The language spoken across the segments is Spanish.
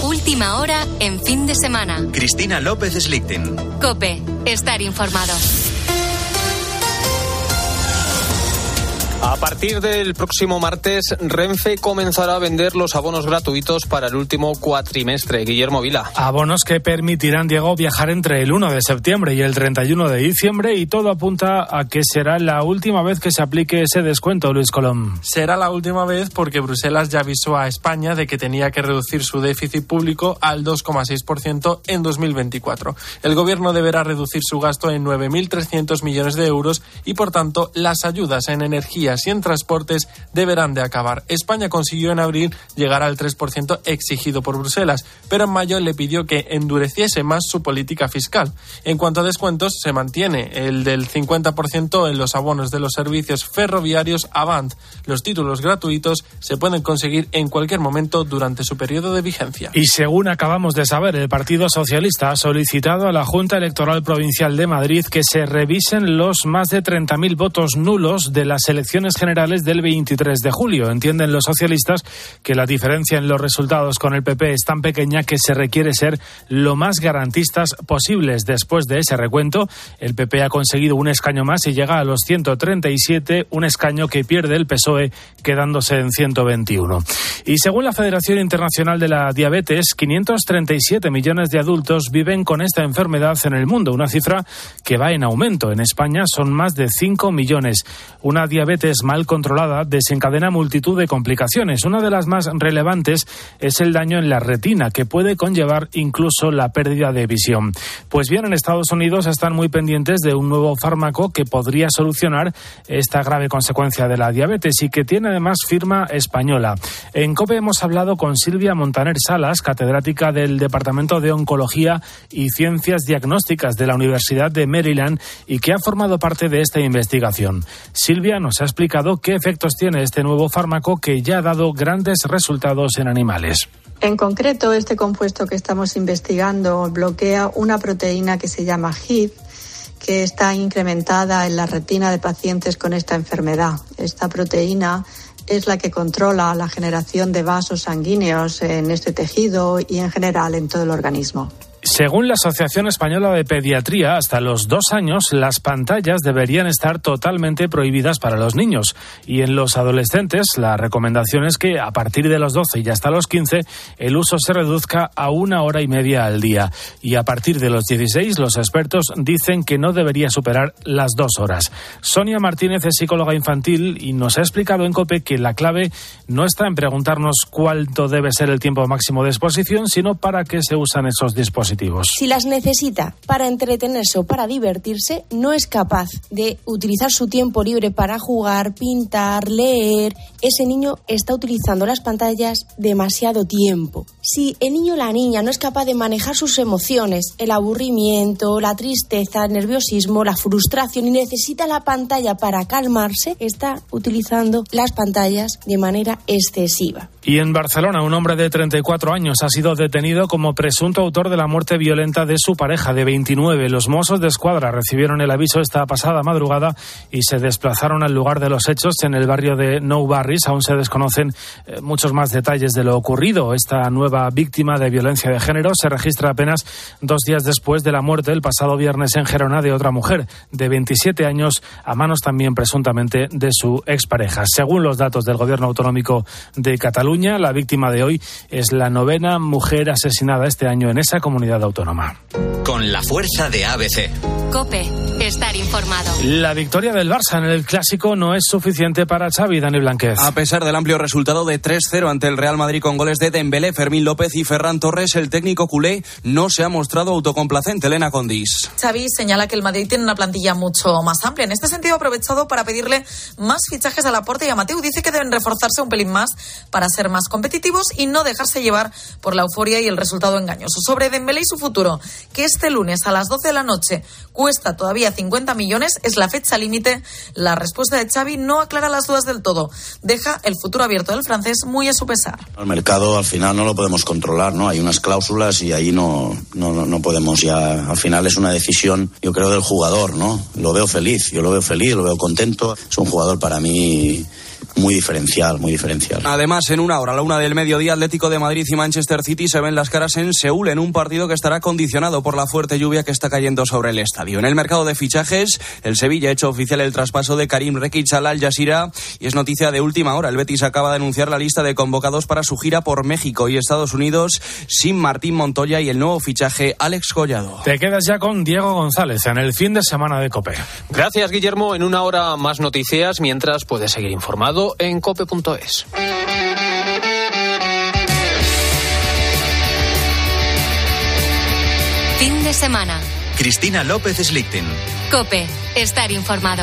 última hora en fin de semana. Cristina López Slichting. COPE. Estar informado. A partir del próximo martes, Renfe comenzará a vender los abonos gratuitos para el último cuatrimestre. Guillermo Vila. Abonos que permitirán, Diego, viajar entre el 1 de septiembre y el 31 de diciembre, y todo apunta a que será la última vez que se aplique ese descuento, Luis Colom. Será la última vez porque Bruselas ya avisó a España de que tenía que reducir su déficit público al 2,6% en 2024. El gobierno deberá reducir su gasto en 9.300 millones de euros y, por tanto, las ayudas en energía y en transportes deberán de acabar. España consiguió en abril llegar al 3% exigido por Bruselas, pero en mayo le pidió que endureciese más su política fiscal. En cuanto a descuentos, se mantiene el del 50% en los abonos de los servicios ferroviarios Avant. Los títulos gratuitos se pueden conseguir en cualquier momento durante su periodo de vigencia. Y según acabamos de saber, el Partido Socialista ha solicitado a la Junta Electoral Provincial de Madrid que se revisen los más de 30.000 votos nulos de las elecciones generales del 23 de julio. Entienden los socialistas que la diferencia en los resultados con el PP es tan pequeña que se requiere ser lo más garantistas posibles. Después de ese recuento, el PP ha conseguido un escaño más y llega a los 137, un escaño que pierde el PSOE, quedándose en 121. Y según la Federación Internacional de la Diabetes, 537 millones de adultos viven con esta enfermedad en el mundo, una cifra que va en aumento. En España son más de 5 millones. Una diabetes mal controlada desencadena multitud de complicaciones. Una de las más relevantes es el daño en la retina, que puede conllevar incluso la pérdida de visión. Pues bien, en Estados Unidos están muy pendientes de un nuevo fármaco que podría solucionar esta grave consecuencia de la diabetes y que tiene además firma española. En COPE hemos hablado con Silvia Montaner Salas, catedrática del Departamento de Oncología y Ciencias Diagnósticas de la Universidad de Maryland y que ha formado parte de esta investigación. Silvia nos ha explicado qué efectos tiene este nuevo fármaco que ya ha dado grandes resultados en animales. En concreto, este compuesto que estamos investigando bloquea una proteína que se llama HIF, que está incrementada en la retina de pacientes con esta enfermedad. Esta proteína es la que controla la generación de vasos sanguíneos en este tejido y en general en todo el organismo. Según la Asociación Española de Pediatría, hasta los 2 años las pantallas deberían estar totalmente prohibidas para los niños. Y en los adolescentes, la recomendación es que a partir de los 12 y hasta los 15, el uso se reduzca a 1 hora y media al día. Y a partir de los 16, los expertos dicen que no debería superar las 2 horas. Sonia Martínez es psicóloga infantil y nos ha explicado en COPE que la clave no está en preguntarnos cuánto debe ser el tiempo máximo de exposición, sino para qué se usan esos dispositivos. Si las necesita para entretenerse o para divertirse, no es capaz de utilizar su tiempo libre para jugar, pintar, leer, ese niño está utilizando las pantallas demasiado tiempo. Si el niño o la niña no es capaz de manejar sus emociones, el aburrimiento, la tristeza, el nerviosismo, la frustración y necesita la pantalla para calmarse, está utilizando las pantallas de manera excesiva. Y en Barcelona, un hombre de 34 años ha sido detenido como presunto autor de la muerte violenta de su pareja de 29. Los Mossos de Escuadra recibieron el aviso esta pasada madrugada y se desplazaron al lugar de los hechos en el barrio de Nou Barris. Aún se desconocen muchos más detalles de lo ocurrido. Esta nueva víctima de violencia de género se registra apenas 2 días después de la muerte el pasado viernes en Gerona de otra mujer de 27 años a manos también presuntamente de su expareja. Según los datos del Gobierno Autonómico de Cataluña, la víctima de hoy es la 9ª mujer asesinada este año en esa comunidad autónoma. Con la fuerza de ABC. COPE. Estar informado. La victoria del Barça en el Clásico no es suficiente para Xavi, Dani Blanquez. A pesar del amplio resultado de 3-0 ante el Real Madrid con goles de Dembélé, Fermín López y Ferran Torres, el técnico culé no se ha mostrado autocomplacente. Elena Condis. Xavi señala que el Madrid tiene una plantilla mucho más amplia. En este sentido ha aprovechado para pedirle más fichajes a Laporte y a Mateu. Dice que deben reforzarse un pelín más para ser más competitivos y no dejarse llevar por la euforia y el resultado engañoso. Sobre Dembélé y su futuro, que este lunes a las 12 de la noche cuesta todavía 50 millones, es la fecha límite. La respuesta de Xavi no aclara las dudas del todo. Deja el futuro abierto del francés muy a su pesar. El mercado al final no lo podemos controlar, ¿no? Hay unas cláusulas y ahí no podemos ya. Al final es una decisión, yo creo, del jugador, ¿no? Lo veo feliz, lo veo contento. Es un jugador para mí muy diferencial, muy diferencial. Además, en una hora, a la 1 del mediodía, Atlético de Madrid y Manchester City se ven las caras en Seúl en un partido que estará condicionado por la fuerte lluvia que está cayendo sobre el estadio. En el mercado de fichajes, el Sevilla ha hecho oficial el traspaso de Karim Rekic al Al Jazeera y es noticia de última hora. El Betis acaba de anunciar la lista de convocados para su gira por México y Estados Unidos sin Martín Montoya y el nuevo fichaje Alex Collado. Te quedas ya con Diego González en el fin de semana de COPE. Gracias, Guillermo. En una hora más noticias, mientras puedes seguir informado en cope.es. Fin de semana. Cristina López Slichting. COPE. Estar informado.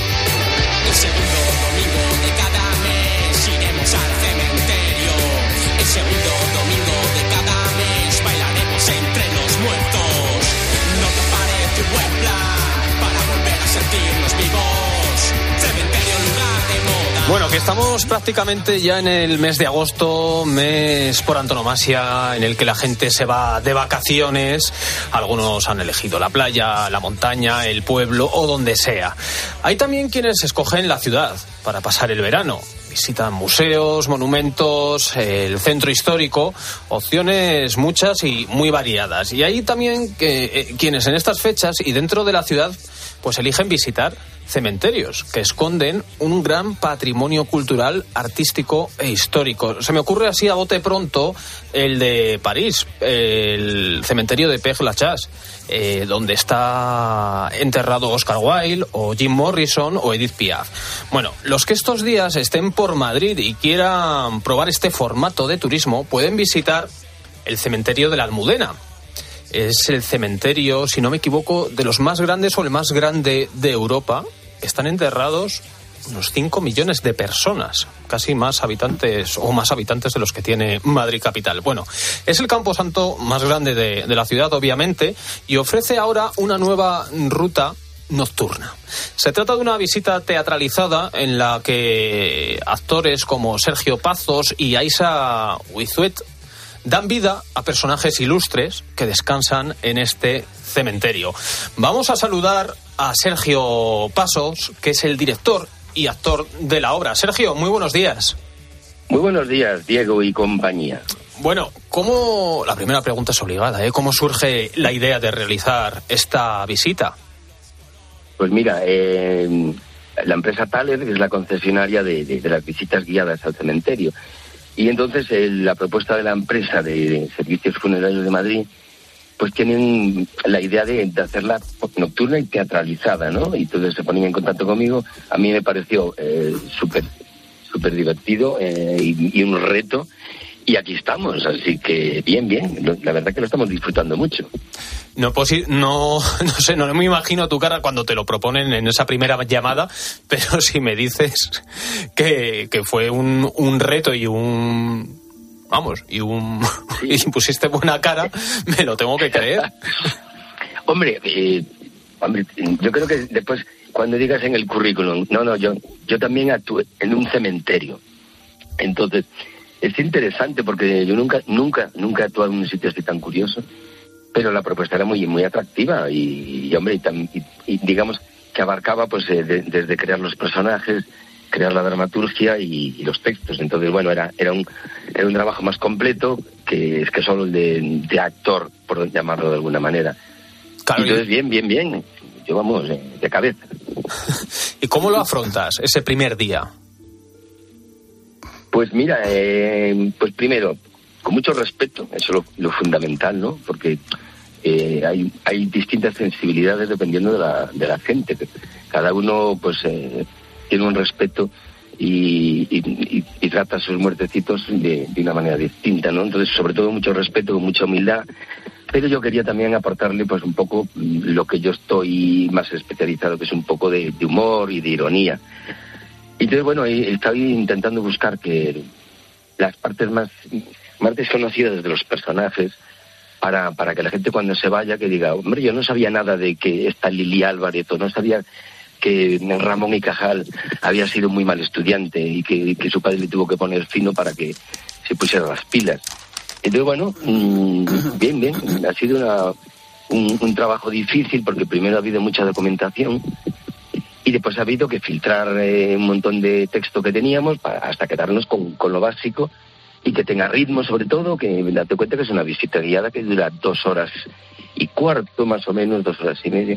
El segundo domingo de cada mes iremos al cementerio. El segundo domingo de cada mes bailaremos entre los muertos. ¿No te parece un buen plan para volver a sentirnos vivos? Cementerio, lugar de moda. Bueno, que estamos prácticamente ya en el mes de agosto, mes por antonomasia en el que la gente se va de vacaciones. Algunos han elegido la playa, la montaña, el pueblo o donde sea. Hay también quienes escogen la ciudad para pasar el verano. Visitan museos, monumentos, el centro histórico, opciones muchas y muy variadas. Y hay también quienes en estas fechas y dentro de la ciudad pues eligen visitar cementerios que esconden un gran patrimonio cultural, artístico e histórico. Se me ocurre así a bote pronto el de París, el cementerio de Père Lachaise, donde está enterrado Oscar Wilde o Jim Morrison o Edith Piaf. Bueno, los que estos días estén por Madrid y quieran probar este formato de turismo pueden visitar el cementerio de la Almudena. Es el cementerio, si no me equivoco, de los más grandes o el más grande de Europa. Están enterrados unos 5 millones de personas, casi más habitantes de los que tiene Madrid capital. Bueno, es el camposanto más grande de la ciudad, obviamente, y ofrece ahora una nueva ruta nocturna. Se trata de una visita teatralizada en la que actores como Sergio Pazos y Aisha Wizuet dan vida a personajes ilustres que descansan en este cementerio. Vamos a saludar a Sergio Pazos, que es el director y actor de la obra. Sergio, muy buenos días. Muy buenos días, Diego y compañía. Bueno, la primera pregunta es obligada, ¿cómo surge la idea de realizar esta visita? Pues mira, la empresa Thaler es la concesionaria de las visitas guiadas al cementerio. Y entonces la propuesta de la empresa de Servicios Funerarios de Madrid, pues tienen la idea de hacerla nocturna y teatralizada, ¿no? Y entonces se ponían en contacto conmigo. A mí me pareció súper divertido y un reto. Y aquí estamos, así que bien. La verdad que lo estamos disfrutando mucho. No sé, no me imagino tu cara cuando te lo proponen en esa primera llamada, pero si me dices que fue un reto y y pusiste buena cara, me lo tengo que creer. Hombre, yo creo que después, cuando digas en el currículum, yo también actué en un cementerio. Entonces, es interesante porque yo nunca he actuado en un sitio así tan curioso. Pero la propuesta era muy, muy atractiva y digamos que abarcaba pues desde crear los personajes, crear la dramaturgia y los textos. Entonces, bueno, era un trabajo más completo que solo el de actor, por llamarlo de alguna manera. Claro, entonces, bien. Yo vamos de cabeza. ¿Y cómo lo afrontas ese primer día? Pues mira, pues primero, con mucho respeto, eso es lo fundamental, ¿no? Porque hay distintas sensibilidades dependiendo de la gente. Cada uno pues tiene un respeto y trata a sus muertecitos de una manera distinta, ¿no? Entonces, sobre todo mucho respeto, mucha humildad. Pero yo quería también aportarle pues un poco lo que yo estoy más especializado, que es un poco de humor y de ironía. Y entonces, bueno, estoy intentando buscar que las partes más desconocidas de los personajes para que la gente cuando se vaya que diga, hombre, yo no sabía nada de que esta Lili Álvarez, o no sabía que Ramón y Cajal había sido muy mal estudiante y que su padre le tuvo que poner fino para que se pusiera las pilas. Entonces, bueno, bien, ha sido un trabajo difícil porque primero ha habido mucha documentación Y después ha habido que filtrar un montón de texto que teníamos hasta quedarnos con lo básico y que tenga ritmo, sobre todo, que date cuenta que es una visita guiada que dura 2 horas y cuarto, más o menos, 2 horas y media.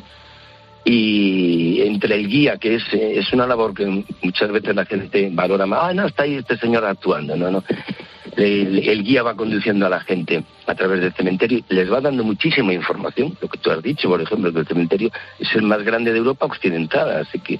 Y entre el guía, que es una labor que muchas veces la gente valora más, no, está ahí este señor actuando, no. El guía va conduciendo a la gente a través del cementerio, les va dando muchísima información, lo que tú has dicho, por ejemplo, que el cementerio es el más grande de Europa occidental, así que...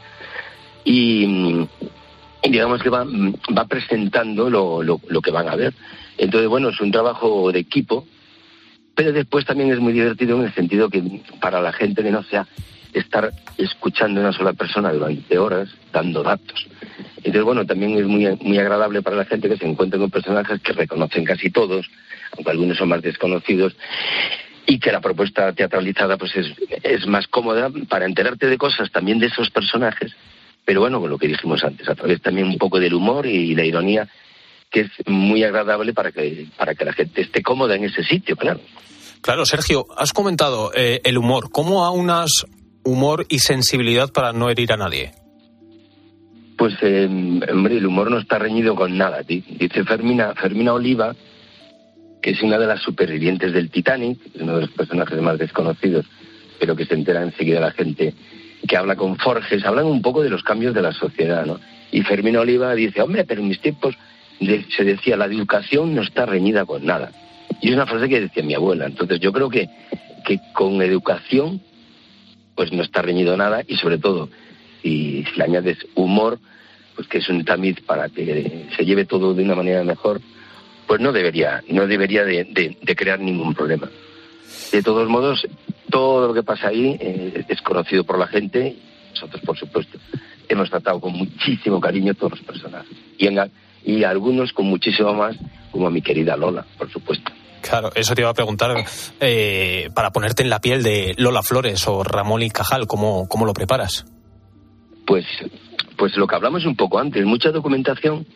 Y digamos que va presentando lo que van a ver. Entonces, bueno, es un trabajo de equipo, pero después también es muy divertido en el sentido que para la gente que no sea estar escuchando a una sola persona durante horas, dando datos. Entonces, bueno, también es muy agradable para la gente que se encuentra con personajes que reconocen casi todos, aunque algunos son más desconocidos, y que la propuesta teatralizada pues es más cómoda para enterarte de cosas también de esos personajes, pero bueno, con lo que dijimos antes, a través también un poco del humor y la ironía, que es muy agradable para que la gente esté cómoda en ese sitio, claro. Claro, Sergio, has comentado el humor. ¿Cómo aunas humor y sensibilidad para no herir a nadie? Pues, hombre, el humor no está reñido con nada. Dice Fermina Oliva, que es una de las supervivientes del Titanic, es uno de los personajes más desconocidos, pero que se entera enseguida la gente, que habla con Forges, hablan un poco de los cambios de la sociedad, ¿no? Y Fermina Oliva dice, hombre, pero en mis tiempos se decía, la educación no está reñida con nada. Y es una frase que decía mi abuela. Entonces yo creo que con educación pues no está reñido nada, y sobre todo si le añades humor, pues que es un tamiz para que se lleve todo de una manera mejor, pues no debería de crear ningún problema. De todos modos, todo lo que pasa ahí es conocido por la gente. Nosotros, por supuesto, hemos tratado con muchísimo cariño a todos los personajes. Y algunos con muchísimo más, como a mi querida Lola, por supuesto. Claro, eso te iba a preguntar, para ponerte en la piel de Lola Flores o Ramón y Cajal, ¿cómo lo preparas? Pues lo que hablamos un poco antes, mucha documentación,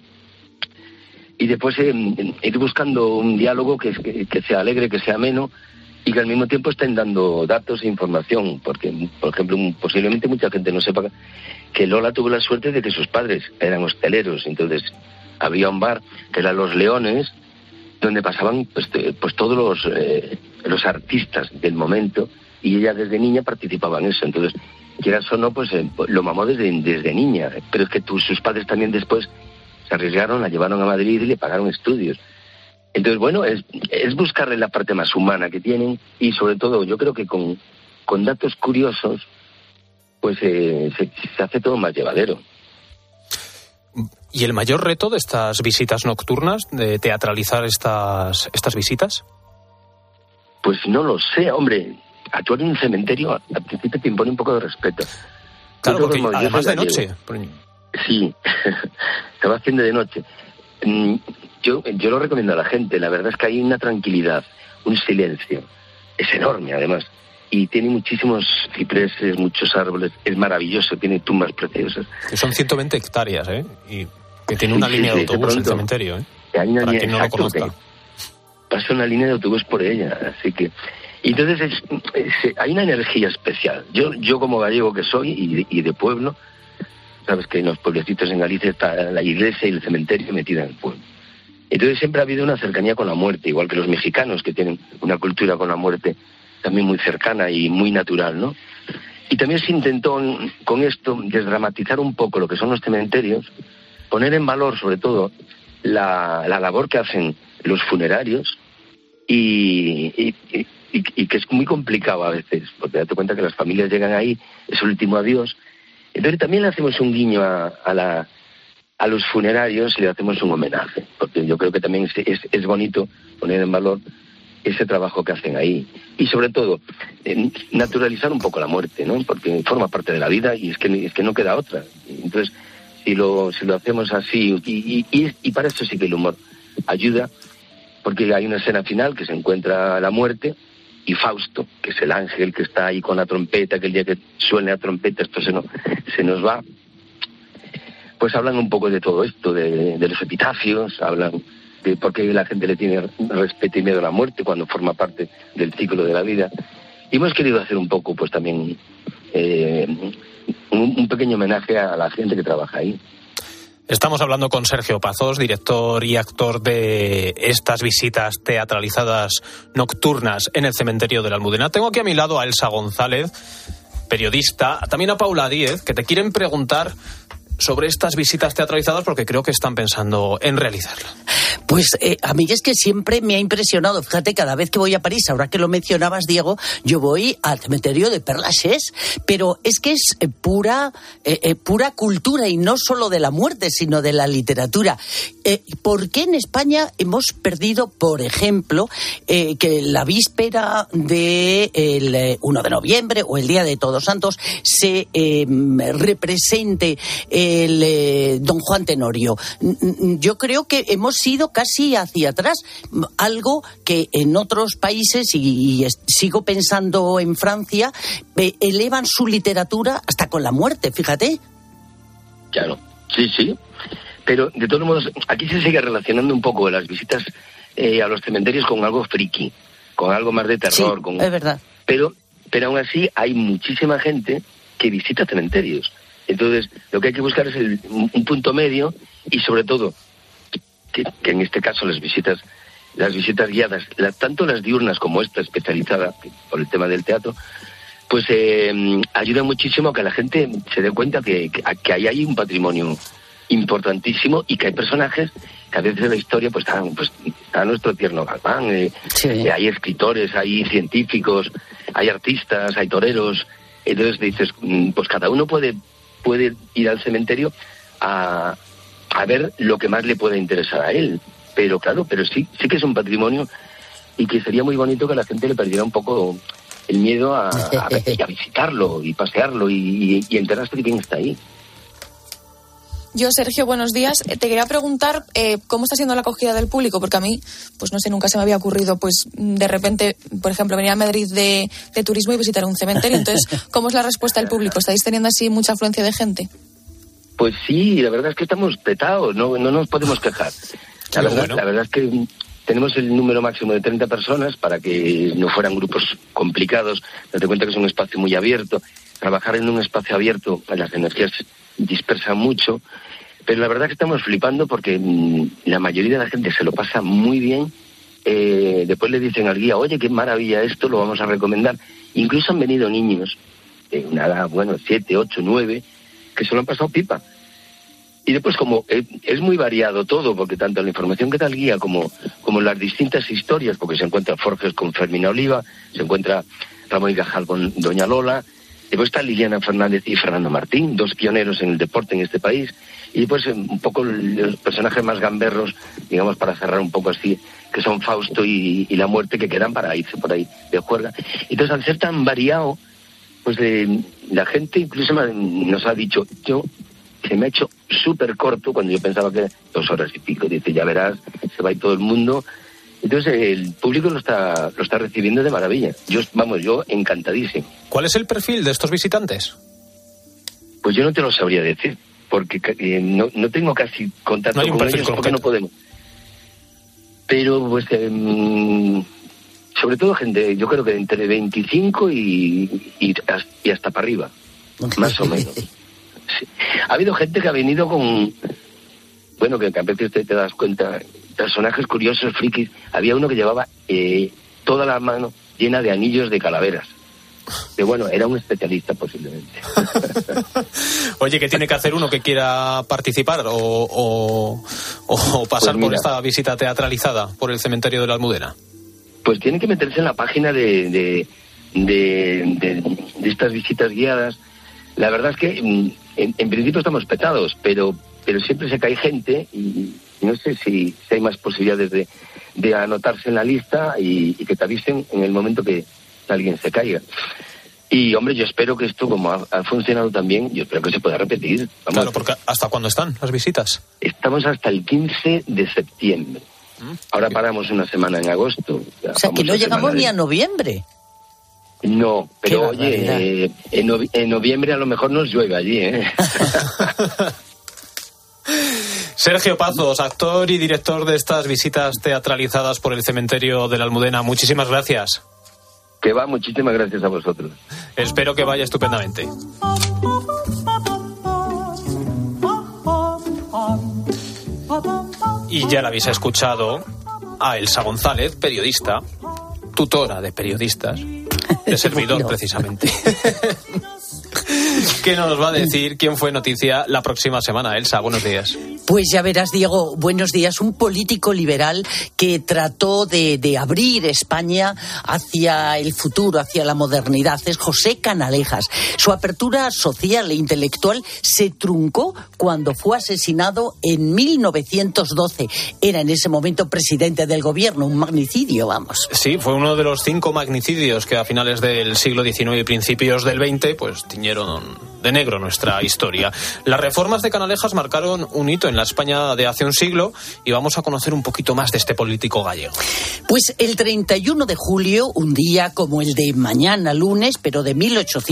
y después ir buscando un diálogo que sea alegre, que sea ameno, y que al mismo tiempo estén dando datos e información, porque, por ejemplo, posiblemente mucha gente no sepa que Lola tuvo la suerte de que sus padres eran hosteleros. Entonces había un bar que era Los Leones, donde pasaban pues todos los artistas del momento, y ella desde niña participaba en eso. Entonces, quieras o no, pues lo mamó desde niña, pero es que sus padres también después se arriesgaron, la llevaron a Madrid y le pagaron estudios. Entonces, bueno, es buscarle la parte más humana que tienen, y sobre todo yo creo que con datos curiosos pues se hace todo más llevadero. ¿Y el mayor reto de estas visitas nocturnas, de teatralizar estas visitas? Pues no lo sé, hombre. Actuar en un cementerio al principio te impone un poco de respeto. Claro, porque además de noche. Sí, se va haciendo de noche. Yo lo recomiendo a la gente. La verdad es que hay una tranquilidad, un silencio. Es enorme, además. Y tiene muchísimos cipreses, muchos árboles. Es maravilloso, tiene tumbas preciosas. Que son 120 hectáreas, ¿eh? Y que tiene una línea de autobús el cementerio, ¿eh? Hay una para línea, quien no lo conozca. Pasa una línea de autobús por ella, así que... Y entonces hay una energía especial. Yo como gallego que soy y de pueblo, sabes que en los pueblecitos en Galicia está la iglesia y el cementerio metida en el pueblo. Entonces siempre ha habido una cercanía con la muerte, igual que los mexicanos, que tienen una cultura con la muerte también muy cercana y muy natural, ¿no? Y también se intentó con esto desdramatizar un poco lo que son los cementerios, poner en valor sobre todo la labor que hacen los funerarios y que es muy complicado a veces, porque date cuenta que las familias llegan ahí, es el último adiós. Entonces también le hacemos un guiño a los funerarios y le hacemos un homenaje, porque yo creo que también es bonito poner en valor ese trabajo que hacen ahí. Y sobre todo, naturalizar un poco la muerte, ¿no? Porque forma parte de la vida y es que no queda otra. Entonces, si lo hacemos así, y para eso sí que el humor ayuda, porque hay una escena final que se encuentra la muerte, y Fausto, que es el ángel que está ahí con la trompeta, que el día que suene la trompeta esto se nos va, pues hablan un poco de todo esto, de los epitafios, hablan de por qué la gente le tiene respeto y miedo a la muerte cuando forma parte del ciclo de la vida. Y hemos querido hacer un poco, pues también, un pequeño homenaje a la gente que trabaja ahí. Estamos hablando con Sergio Pazos, director y actor de estas visitas teatralizadas nocturnas en el cementerio de la Almudena. Tengo aquí a mi lado a Elsa González, periodista, también a Paula Díez, que te quieren preguntar sobre estas visitas teatralizadas porque creo que están pensando en realizarlas. Pues a mí es que siempre me ha impresionado. Fíjate, cada vez que voy a París, ahora que lo mencionabas, Diego, yo voy al cementerio de Père Lachaise, pero es que es pura cultura, y no solo de la muerte, sino de la literatura. ¿Por qué en España hemos perdido, por ejemplo, que la víspera del 1 de noviembre o el Día de Todos Santos se represente el Don Juan Tenorio? Yo creo que hemos ido casi hacia atrás, algo que en otros países, y sigo pensando en Francia, elevan su literatura hasta con la muerte, fíjate. Claro, sí, pero de todos modos, aquí se sigue relacionando un poco las visitas a los cementerios con algo friki, con algo más de terror. Sí, es verdad. Pero aún así hay muchísima gente que visita cementerios. Entonces, lo que hay que buscar es un punto medio, y sobre todo que en este caso las visitas guiadas, tanto las diurnas como esta especializada por el tema del teatro, pues ayudan muchísimo a que la gente se dé cuenta que ahí hay un patrimonio importantísimo, y que hay personajes que a veces en la historia pues está nuestro tierno Galván, sí. Hay escritores, hay científicos, hay artistas, hay toreros. Entonces dices, pues cada uno puede ir al cementerio a ver lo que más le pueda interesar a él. Pero claro, sí que es un patrimonio, y que sería muy bonito que la gente le perdiera un poco el miedo a visitarlo y pasearlo y enterarse de quién está ahí. Yo, Sergio, buenos días. Te quería preguntar cómo está siendo la acogida del público, porque a mí, pues no sé, nunca se me había ocurrido, pues de repente, por ejemplo, venir a Madrid de turismo y visitar un cementerio. Entonces, ¿cómo es la respuesta del público? ¿Estáis teniendo así mucha afluencia de gente? Pues sí, la verdad es que estamos petados, no nos podemos quejar. La verdad es que tenemos el número máximo de 30 personas para que no fueran grupos complicados. Date cuenta que es un espacio muy abierto. Trabajar en un espacio abierto, las energías dispersan mucho, pero la verdad es que estamos flipando porque la mayoría de la gente se lo pasa muy bien. Después le dicen al guía, oye, qué maravilla esto, lo vamos a recomendar. Incluso han venido niños de una edad, 7, 8, 9, que se lo han pasado pipa. Y después, como es muy variado todo, porque tanto la información que da el guía como las distintas historias, porque se encuentra Forges con Fermina Oliva, se encuentra Ramón y Cajal con Doña Lola, después está Liliana Fernández y Fernando Martín, dos pioneros en el deporte en este país, y después un poco los personajes más gamberros, digamos, para cerrar un poco así, que son Fausto y la muerte, que quedan para irse por ahí de juerga. Entonces, al ser tan variado, pues la gente incluso nos ha dicho, se me ha hecho súper corto cuando yo pensaba que 2 horas y pico. Dice, ya verás, se va a ir todo el mundo. Entonces el público lo está recibiendo de maravilla. Yo encantadísimo. ¿Cuál es el perfil de estos visitantes? Pues yo no te lo sabría decir, porque no tengo casi contacto con ellos, porque no podemos. Pero pues sobre todo gente, yo creo que entre 25 y hasta para arriba, más o menos. Sí. Ha habido gente que ha venido con, que a veces te das cuenta, personajes curiosos, frikis. Había uno que llevaba toda la mano llena de anillos de calaveras. Que era un especialista posiblemente. Oye, ¿qué tiene que hacer uno que quiera participar o pasar por esta visita teatralizada por el cementerio de la Almudena? Pues tiene que meterse en la página de estas visitas guiadas. La verdad es que en principio estamos petados, pero siempre se cae gente, y no sé si hay más posibilidades de anotarse en la lista y que te avisen en el momento que alguien se caiga. Y, hombre, yo espero que esto, como ha funcionado también, yo espero que se pueda repetir. Claro, porque ¿hasta cuándo están las visitas? Estamos hasta el 15 de septiembre. Ahora paramos una semana en agosto. O sea, que no llegamos ni a noviembre. No, pero oye, en noviembre a lo mejor nos llueve allí, ¿eh? Sergio Pazos, actor y director de estas visitas teatralizadas por el cementerio de la Almudena. Muchísimas gracias. Que va, muchísimas gracias a vosotros. Espero que vaya estupendamente. Y ya la habéis escuchado a Elsa González, periodista, tutora de periodistas, de servidor precisamente. ¿Qué nos va a decir quién fue noticia la próxima semana? Elsa, buenos días. Pues ya verás, Diego, buenos días. Un político liberal que trató de abrir España hacia el futuro, hacia la modernidad. Es José Canalejas. Su apertura social e intelectual se truncó cuando fue asesinado en 1912. Era en ese momento presidente del gobierno, un magnicidio, vamos. Sí, fue uno de los 5 magnicidios que a finales del siglo XIX y principios del XX pues tiñeron de negro nuestra historia. Las reformas de Canalejas marcaron un hito en la España de hace un siglo y vamos a conocer un poquito más de este político gallego. Pues el 31 de julio, un día como el de mañana lunes, pero de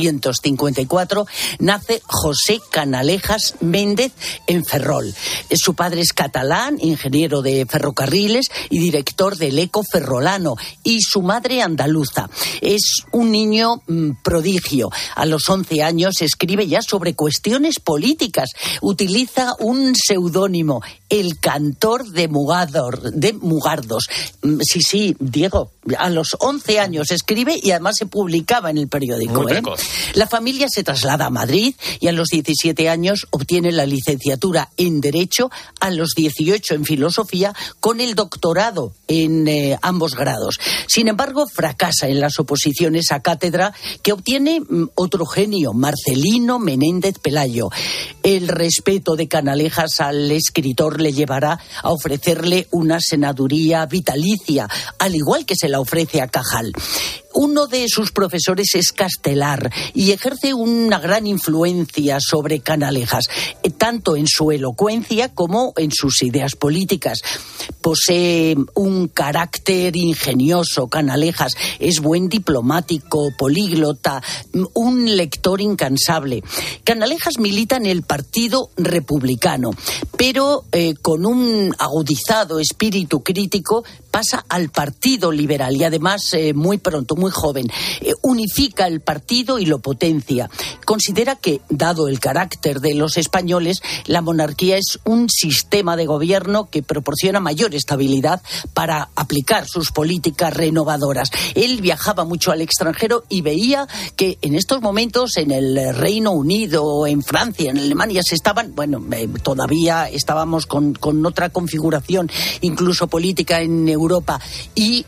1854, nace José Canalejas Méndez en Ferrol. Su padre es catalán, ingeniero de ferrocarriles y director del Eco Ferrolano, y su madre andaluza. Es un niño prodigio. A los 11 años escribe ya sobre cuestiones políticas. Utiliza un seudónimo, el cantor de Mugardos. Sí, Diego, a los 11 años escribe y además se publicaba en el periódico. La familia se traslada a Madrid y a los 17 años obtiene la licenciatura en Derecho, a los 18 en Filosofía, con el doctorado en ambos grados. Sin embargo, fracasa en las oposiciones a cátedra que obtiene otro genio, Marcelino Menéndez Pelayo. El respeto de Canalejas al escritor le llevará a ofrecerle una senaduría vitalicia, al igual que se la ofrece a Cajal. Uno de sus profesores es Castelar y ejerce una gran influencia sobre Canalejas, tanto en su elocuencia como en sus ideas políticas. Posee un carácter ingenioso, Canalejas, es buen diplomático, políglota, un lector incansable. Canalejas milita en el Partido Republicano, pero con un agudizado espíritu crítico pasa al Partido Liberal y además muy pronto, muy joven, unifica el partido y lo potencia. Considera que, dado el carácter de los españoles, la monarquía es un sistema de gobierno que proporciona mayor estabilidad para aplicar sus políticas renovadoras. Él viajaba mucho al extranjero y veía que en estos momentos en el Reino Unido, en Francia, en Alemania todavía estábamos con otra configuración, incluso política en Europa, y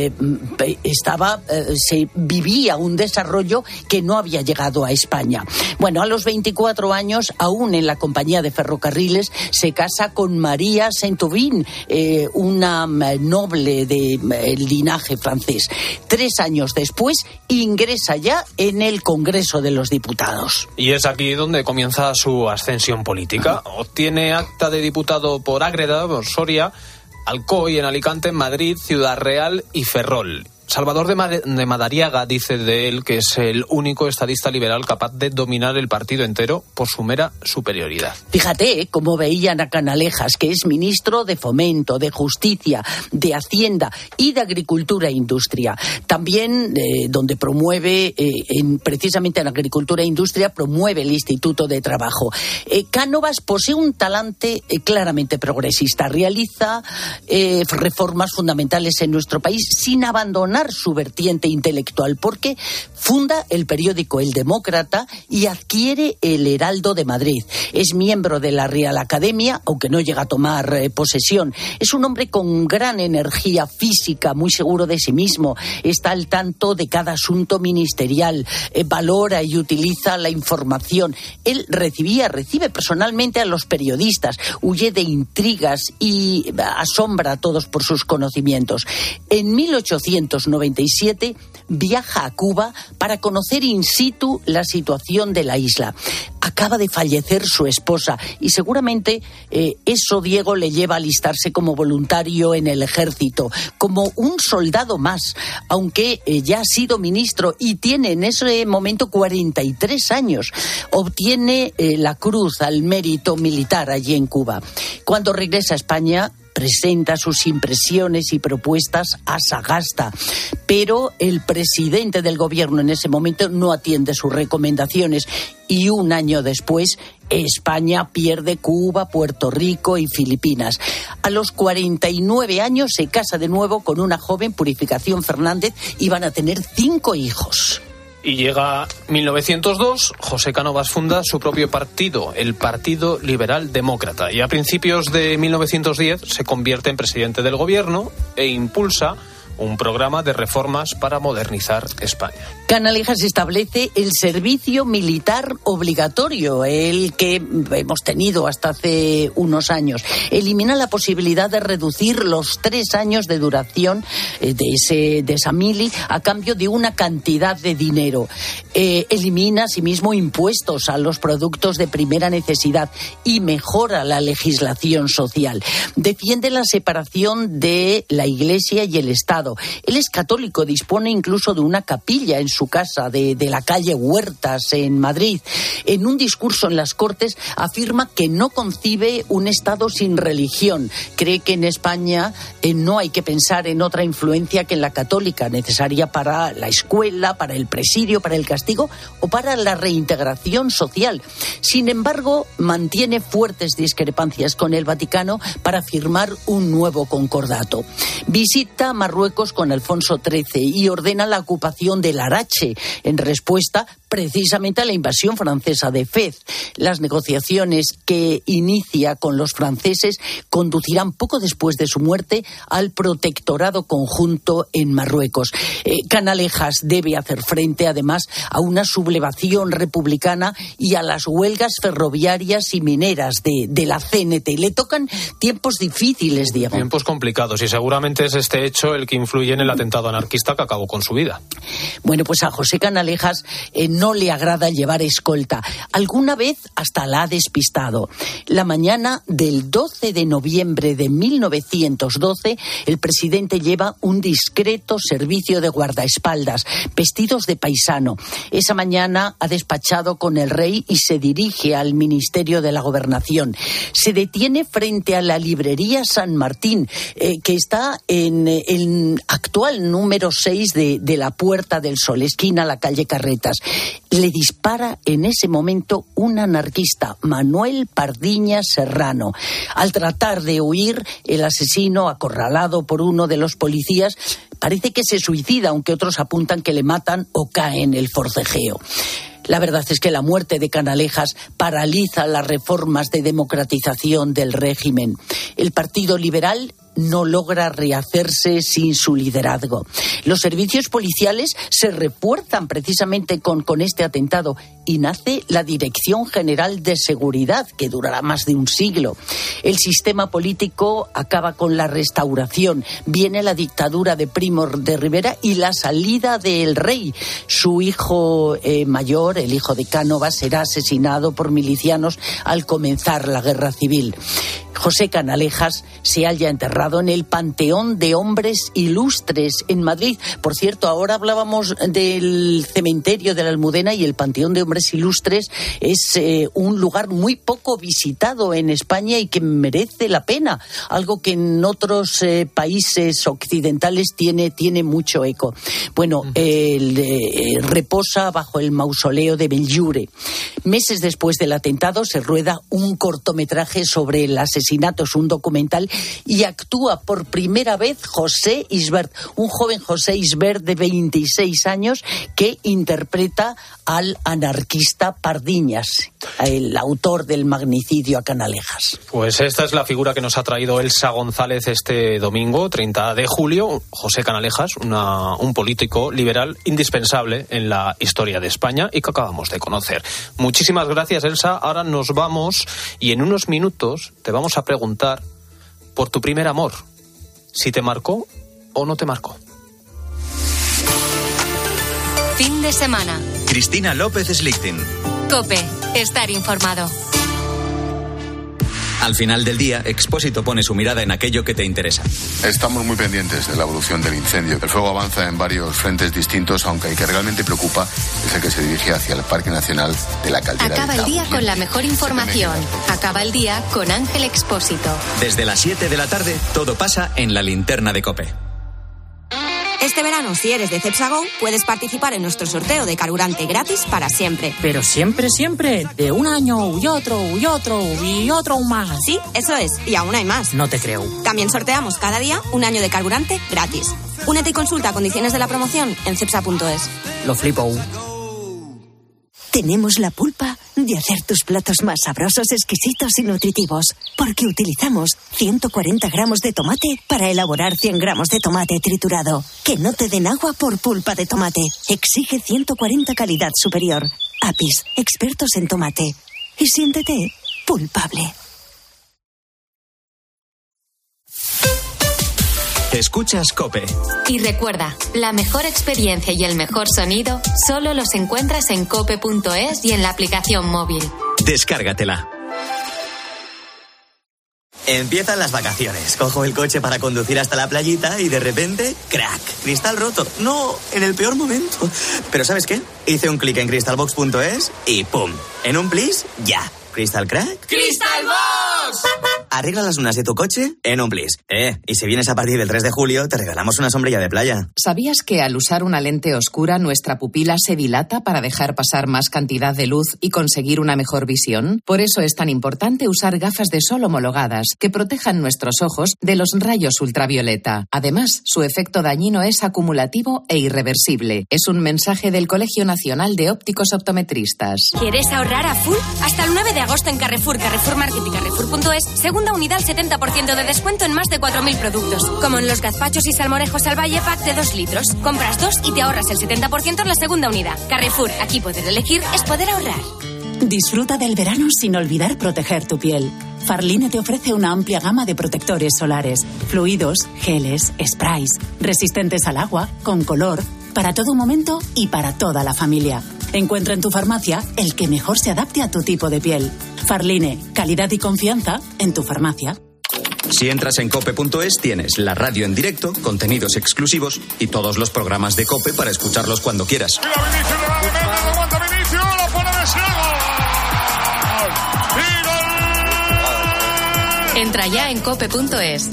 se vivía un desarrollo que no había llegado a España. Bueno, a los 24 años, aún en la compañía de ferrocarriles, se casa con María Saint-Aubin, una noble del linaje francés. 3 años después, ingresa ya en el Congreso de los Diputados. Y es aquí donde comienza su ascensión política. Obtiene acta de diputado por Ágreda, por Soria, Alcoy en Alicante, Madrid, Ciudad Real y Ferrol. Salvador de Madariaga dice de él que es el único estadista liberal capaz de dominar el partido entero por su mera superioridad. Fíjate cómo veían a Canalejas, que es ministro de Fomento, de Justicia, de Hacienda y de Agricultura e Industria. También donde promueve, precisamente en Agricultura e Industria, promueve el Instituto de Trabajo. Cánovas posee un talante claramente progresista. Realiza reformas fundamentales en nuestro país sin abandonar su vertiente intelectual, porque funda el periódico El Demócrata y adquiere el Heraldo de Madrid. Es miembro de la Real Academia, aunque no llega a tomar posesión. Es un hombre con gran energía física, muy seguro de sí mismo. Está al tanto de cada asunto ministerial, valora y utiliza la información. Él recibe personalmente a los periodistas, huye de intrigas y asombra a todos por sus conocimientos. En 1897 viaja a Cuba para conocer in situ la situación de la isla. Acaba de fallecer su esposa y seguramente eso, Diego, le lleva a alistarse como voluntario en el ejército, como un soldado más, aunque ya ha sido ministro y tiene en ese momento 43 años. Obtiene la Cruz al Mérito Militar allí en Cuba. Cuando regresa a España, presenta sus impresiones y propuestas a Sagasta, pero el presidente del gobierno en ese momento no atiende sus recomendaciones y un año después España pierde Cuba, Puerto Rico y Filipinas. A los 49 años se casa de nuevo con una joven, Purificación Fernández, y van a tener 5 hijos. Y llega 1902, José Cánovas funda su propio partido, el Partido Liberal Demócrata, y a principios de 1910 se convierte en presidente del gobierno e impulsa un programa de reformas para modernizar España. Canalejas establece el servicio militar obligatorio, el que hemos tenido hasta hace unos años. Elimina la posibilidad de reducir los 3 años de duración de esa mili a cambio de una cantidad de dinero. Elimina asimismo impuestos a los productos de primera necesidad y mejora la legislación social. Defiende la separación de la Iglesia y el Estado. Él es católico, dispone incluso de una capilla en su casa de la calle Huertas, en Madrid. En un discurso en las Cortes afirma que no concibe un Estado sin religión. Cree que en España no hay que pensar en otra influencia que en la católica, necesaria para la escuela, para el presidio, para el castigo o para la reintegración social. Sin embargo, mantiene fuertes discrepancias con el Vaticano para firmar un nuevo concordato. Visita Marruecos con Alfonso XIII y ordena la ocupación del Larache en respuesta precisamente a la invasión francesa de Fez. Las negociaciones que inicia con los franceses conducirán poco después de su muerte al protectorado conjunto en Marruecos. Canalejas debe hacer frente además a una sublevación republicana y a las huelgas ferroviarias y mineras de la CNT. Le tocan tiempos difíciles, Diego. Tiempos complicados, y seguramente es este hecho el que influye en el atentado anarquista que acabó con su vida. Bueno, pues a José Canalejas no le agrada llevar escolta. Alguna vez hasta la ha despistado. La mañana del 12 de noviembre de 1912, el presidente lleva un discreto servicio de guardaespaldas, vestidos de paisano. Esa mañana ha despachado con el rey y se dirige al Ministerio de la Gobernación. Se detiene frente a la librería San Martín, que está en el actual número 6 de la Puerta del Sol, esquina a la calle Carretas. Le dispara en ese momento un anarquista, Manuel Pardiñas Serrano. Al tratar de huir, el asesino, acorralado por uno de los policías, parece que se suicida, aunque otros apuntan que le matan o cae en el forcejeo. La verdad es que la muerte de Canalejas paraliza las reformas de democratización del régimen. El Partido Liberal no logra rehacerse sin su liderazgo. Los servicios policiales se refuerzan precisamente con este atentado y nace la Dirección General de Seguridad, que durará más de un siglo. El sistema político acaba con la restauración. Viene la dictadura de Primo de Rivera y la salida del rey. Su hijo mayor, el hijo de Cánovas, será asesinado por milicianos al comenzar la guerra civil. José Canalejas se halla enterrado en el Panteón de Hombres Ilustres en Madrid. Por cierto, ahora hablábamos del cementerio de la Almudena y el Panteón de Hombres Ilustres es un lugar muy poco visitado en España y que merece la pena, algo que en otros países occidentales tiene mucho eco. Bueno, reposa bajo el mausoleo de Belllure. Meses después del atentado se rueda un cortometraje sobre el asesinato, es un documental, y actúa por primera vez José Isbert, un joven José Isbert de 26 años que interpreta al anarquista Pardiñas, el autor del magnicidio a Canalejas. Pues esta es la figura que nos ha traído Elsa González este domingo, 30 de julio. José Canalejas, un político liberal indispensable en la historia de España y que acabamos de conocer. Muchísimas gracias, Elsa. Ahora nos vamos y en unos minutos te vamos a preguntar por tu primer amor, si te marcó o no te marcó. Fin de semana. Cristina López Slichting. COPE. Estar informado. Al final del día, Expósito pone su mirada en aquello que te interesa. Estamos muy pendientes de la evolución del incendio. El fuego avanza en varios frentes distintos, aunque el que realmente preocupa es el que se dirige hacia el Parque Nacional de la Caldera. Acaba el día con la mejor información. Acaba el día con Ángel Expósito. Desde las 7 de la tarde, todo pasa en la linterna de COPE. Este verano, si eres de Cepsa Go, puedes participar en nuestro sorteo de carburante gratis para siempre. Pero siempre, siempre, de un año y otro y otro y otro más. Sí, eso es, y aún hay más. No te creo. También sorteamos cada día un año de carburante gratis. Únete y consulta condiciones de la promoción en cepsa.es. Lo flipo. Tenemos la pulpa de hacer tus platos más sabrosos, exquisitos y nutritivos, porque utilizamos 140 gramos de tomate para elaborar 100 gramos de tomate triturado. Que no te den agua por pulpa de tomate. Exige 140 calidad superior. Apis, expertos en tomate. Y siéntete pulpable. Escuchas COPE. Y recuerda, la mejor experiencia y el mejor sonido solo los encuentras en cope.es y en la aplicación móvil. Descárgatela. Empiezan las vacaciones. Cojo el coche para conducir hasta la playita y de repente, ¡crack! Cristal roto. No, en el peor momento. Pero ¿sabes qué? Hice un clic en crystalbox.es y ¡pum! En un plis, ya. ¿Crystal crack? ¡Crystal Box! Arregla las lunas de tu coche en un plis. Y si vienes a partir del 3 de julio, te regalamos una sombrilla de playa. ¿Sabías que al usar una lente oscura nuestra pupila se dilata para dejar pasar más cantidad de luz y conseguir una mejor visión? Por eso es tan importante usar gafas de sol homologadas que protejan nuestros ojos de los rayos ultravioleta. Además, su efecto dañino es acumulativo e irreversible. Es un mensaje del Colegio Nacional de Ópticos Optometristas. ¿Quieres ahorrar a full? Hasta el 9 de agosto en Carrefour, Carrefour Market y Carrefour.es, segunda unidad al 70% de descuento en más de 4.000 productos. Como en los gazpachos y salmorejos al Valle Pack de 2 litros. Compras 2 y te ahorras el 70% en la segunda unidad. Carrefour, aquí poder elegir es poder ahorrar. Disfruta del verano sin olvidar proteger tu piel. Farline te ofrece una amplia gama de protectores solares, fluidos, geles, sprays, resistentes al agua, con color, para todo momento y para toda la familia. Encuentra en tu farmacia el que mejor se adapte a tu tipo de piel. Farline, calidad y confianza en tu farmacia. Si entras en cope.es tienes la radio en directo, contenidos exclusivos y todos los programas de COPE para escucharlos cuando quieras. Entra ya en cope.es.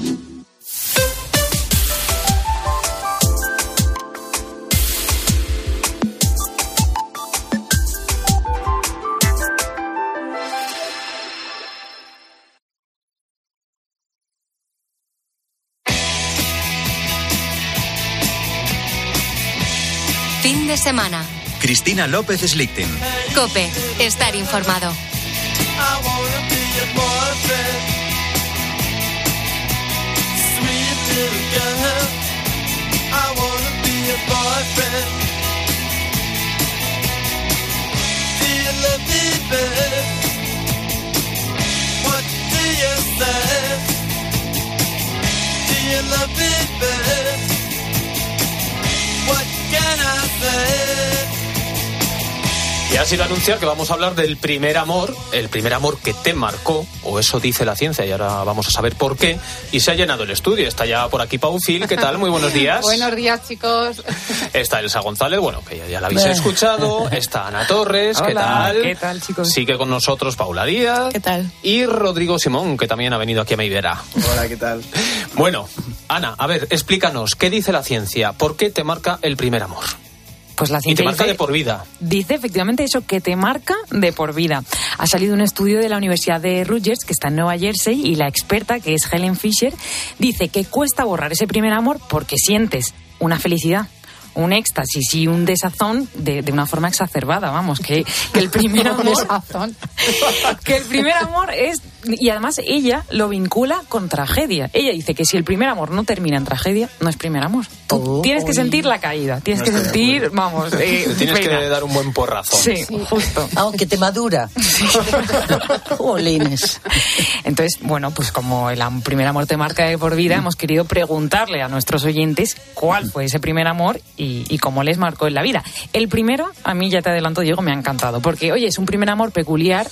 Fin de semana. Cristina López Slichting. COPE. Estar informado. Y ha sido anunciar que vamos a hablar del primer amor, el primer amor que te marcó, o eso dice la ciencia, y ahora vamos a saber por qué. Y se ha llenado el estudio. Está ya por aquí Pau Phil. ¿Qué tal? Muy buenos días. Buenos días, chicos. Está Elsa González, bueno, que ya la habéis escuchado. Está Ana Torres. Hola, ¿qué tal? ¿qué tal, chicos? Sigue con nosotros Paula Díaz. ¿Qué tal? Y Rodrigo Simón, que también ha venido aquí a Meibera. Hola, ¿qué tal? Bueno, Ana, a ver, explícanos, ¿qué dice la ciencia? ¿Por qué te marca el primer amor? Pues la Y ciencia te marca dice, de por vida. Dice efectivamente eso, que te marca de por vida. Ha salido un estudio de la Universidad de Rutgers, que está en Nueva Jersey, y la experta, que es Helen Fisher, dice que cuesta borrar ese primer amor porque sientes una felicidad, un éxtasis y un desazón de una forma exacerbada, vamos, que el primer amor que el primer amor es, y además ella lo vincula con tragedia. Ella dice que si el primer amor no termina en tragedia, no es primer amor. Tú tienes que sentir la caída, tienes que sentir, vamos, Te tienes pena. que dar un buen porrazón. Sí, justo. Aunque te madura. Jolines. Entonces, bueno, pues como el primer amor te marca de por vida, hemos querido preguntarle a nuestros oyentes cuál fue ese primer amor y cómo les marcó en la vida. El primero, a mí ya te adelanto, Diego, me ha encantado, porque, oye, es un primer amor peculiar,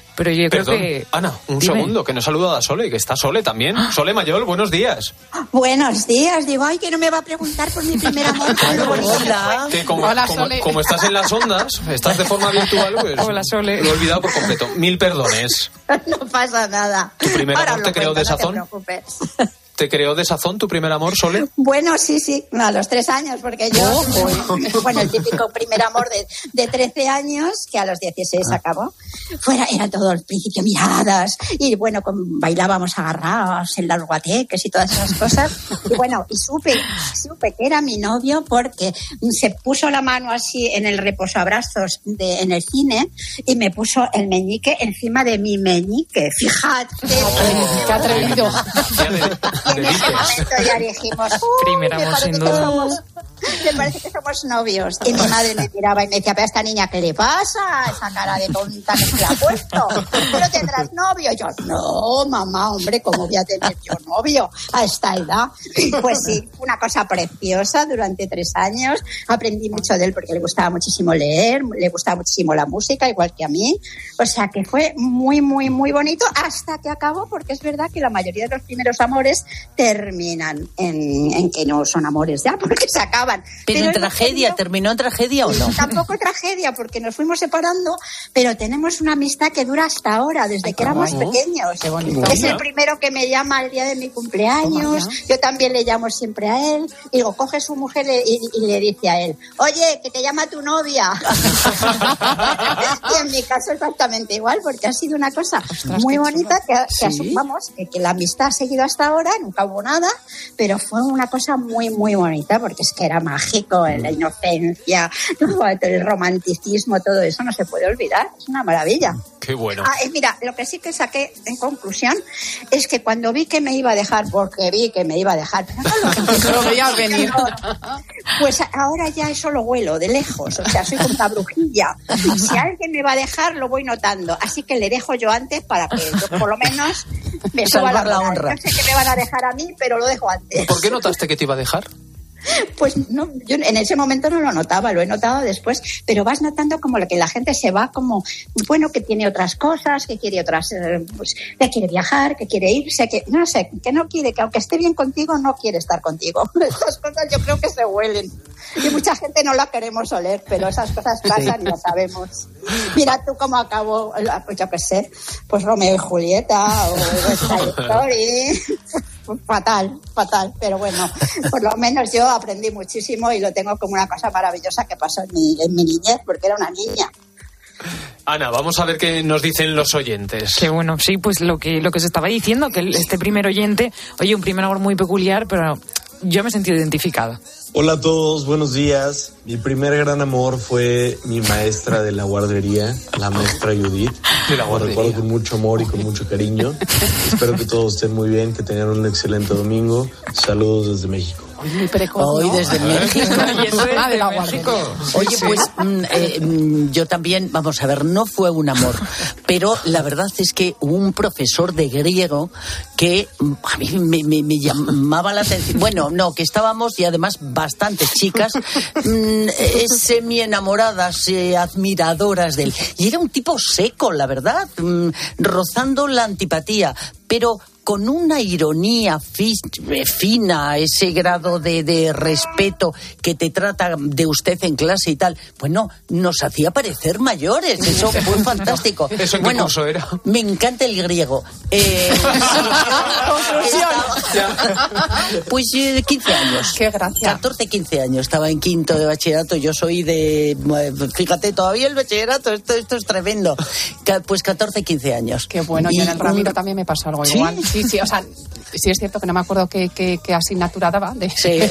Pero yo Perdón, creo que... Ana, un Dime. segundo, que no saluda a Sole, que está Sole también. Sole Mayol, buenos días. Buenos días, digo, ay, que no me va a preguntar por mi primer amor. Hola. Que como estás en las ondas, estás de forma virtual, pues Hola, Sole. lo he olvidado por completo. Mil perdones. No pasa nada. ¿Tu primer Ahora amor te lo creó cuento, desazón? No te preocupes. ¿Te creó desazón tu primer amor, Sole? Bueno, sí, a los 3 años, porque yo, bueno, el típico primer amor de 13 años, que a los 16 acabó. Era todo al principio miradas, y bueno, bailábamos agarrados en las guateques y todas esas cosas. Y bueno, y supe que era mi novio porque se puso la mano así en el reposabrazos en el cine y me puso el meñique encima de mi meñique. Fíjate. ¡Qué atrevido! Y en ese momento ya dijimos, Primer amor, sin duda. me parece que somos novios. Y mi madre me miraba y me decía, pero a esta niña, ¿qué le pasa? Esa cara de tonta que se le ha puesto. ¿Pero tendrás novio? Y yo, no, mamá, hombre, ¿cómo voy a tener yo novio a esta edad? Pues sí, fue una cosa preciosa durante 3 años. Aprendí mucho de él porque le gustaba muchísimo leer, le gustaba muchísimo la música, igual que a mí. O sea que fue muy, muy, muy bonito hasta que acabó, porque es verdad que la mayoría de los primeros amores terminan en que no son amores ya, porque se acaban. Pero en tragedia, ¿terminó en tragedia o no? Tampoco tragedia, porque nos fuimos separando, pero tenemos una amistad que dura hasta ahora, desde que éramos pequeños. Qué bonito. Es el primero que me llama el día de mi cumpleaños, yo también le llamo siempre a él, y digo, coge su mujer y le dice a él, oye, que te llama tu novia. Y en mi caso exactamente igual, porque ha sido una cosa muy bonita que asumamos que la amistad ha seguido hasta ahora, nunca hubo nada, pero fue una cosa muy, muy bonita, porque es que era mágico, la inocencia, el romanticismo, todo eso no se puede olvidar, es una maravilla. Qué bueno. Mira, lo que sí que saqué en conclusión es que cuando vi que me iba a dejar, porque vi que me iba a dejar, pero Lo veía venir. pues ahora ya eso lo huelo de lejos, o sea, soy como una brujilla. Si alguien me va a dejar, lo voy notando, así que le dejo yo antes para que yo, por lo menos me suba la honra. Yo sé que me van a dejar a mí, pero lo dejo antes. ¿Por qué notaste que te iba a dejar? Pues no, yo en ese momento no lo notaba, lo he notado después, pero vas notando como que la gente se va como, bueno, que tiene otras cosas, que quiere otras, pues, que quiere viajar, que quiere irse, que no sé, que no quiere, que aunque esté bien contigo, no quiere estar contigo. Esas cosas yo creo que se huelen. Y mucha gente no la queremos oler, pero esas cosas pasan y lo sabemos. Mira tú cómo acabó, pues yo qué sé, pues Romeo y Julieta o West Side Story. Fatal, pero bueno, por lo menos yo aprendí muchísimo y lo tengo como una cosa maravillosa que pasó en mi niñez, porque era una niña. Ana, vamos a ver qué nos dicen los oyentes. Qué bueno, sí, pues lo que se estaba diciendo, que este primer oyente, oye, un primer amor muy peculiar, pero yo me he sentido identificada. Hola a todos, buenos días. Mi primer gran amor fue mi maestra de la guardería, la maestra Judith. Lo recuerdo con mucho amor y con mucho cariño. Espero que todos estén muy bien, que tengan un excelente domingo. Saludos desde México. Muy precoz, Hoy ¿no? desde México. De la guardería. Oye, pues yo también, vamos a ver, no fue un amor, pero la verdad es que hubo un profesor de griego que a mí me llamaba la atención. Bueno, no, que estábamos y además bastantes chicas semi enamoradas, admiradoras de él. Y era un tipo seco, la verdad, rozando la antipatía, pero con una ironía fina, ese grado de respeto que te trata de usted en clase y tal. Bueno, nos hacía parecer mayores, eso fue fantástico. ¿Eso en qué curso era? Me encanta el griego. Pues 15 años. Qué gracia. 14, 15 años. Estaba en quinto de bachillerato. Yo soy fíjate, todavía el bachillerato, esto es tremendo. Pues 14, 15 años. Qué bueno, yo en el Ramiro también me pasó algo igual. Sí, o sea, sí es cierto que no me acuerdo qué asignatura daba. Sí.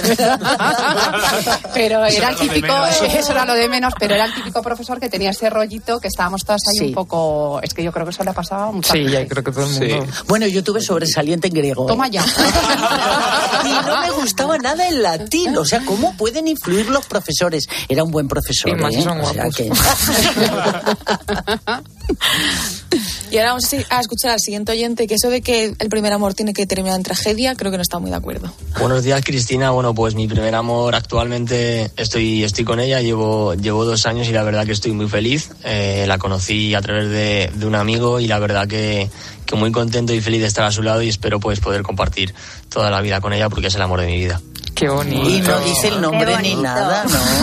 Pero era el típico, eso era lo de menos, pero era el típico profesor que tenía ese rollito que estábamos todas ahí un poco. Es que yo creo que eso le ha pasado a mucha gente. Sí, creo que todo el mundo. Sí. Bueno, yo tuve sobresaliente en griego. Toma ya. Y no me gustaba nada el latín. O sea, ¿cómo pueden influir los profesores? Era un buen profesor. Sí, más son guapos. O sea que... Y ahora vamos a escuchar al siguiente oyente, que eso de que el primer amor tiene que terminar en tragedia, creo que no está muy de acuerdo. Buenos días, Cristina. Bueno, pues mi primer amor, actualmente estoy con ella, llevo 2 años y la verdad que estoy muy feliz. La conocí a través de un amigo y la verdad que muy contento y feliz de estar a su lado y espero pues poder compartir toda la vida con ella porque es el amor de mi vida. Qué bonito. Y no dice el nombre ni nada,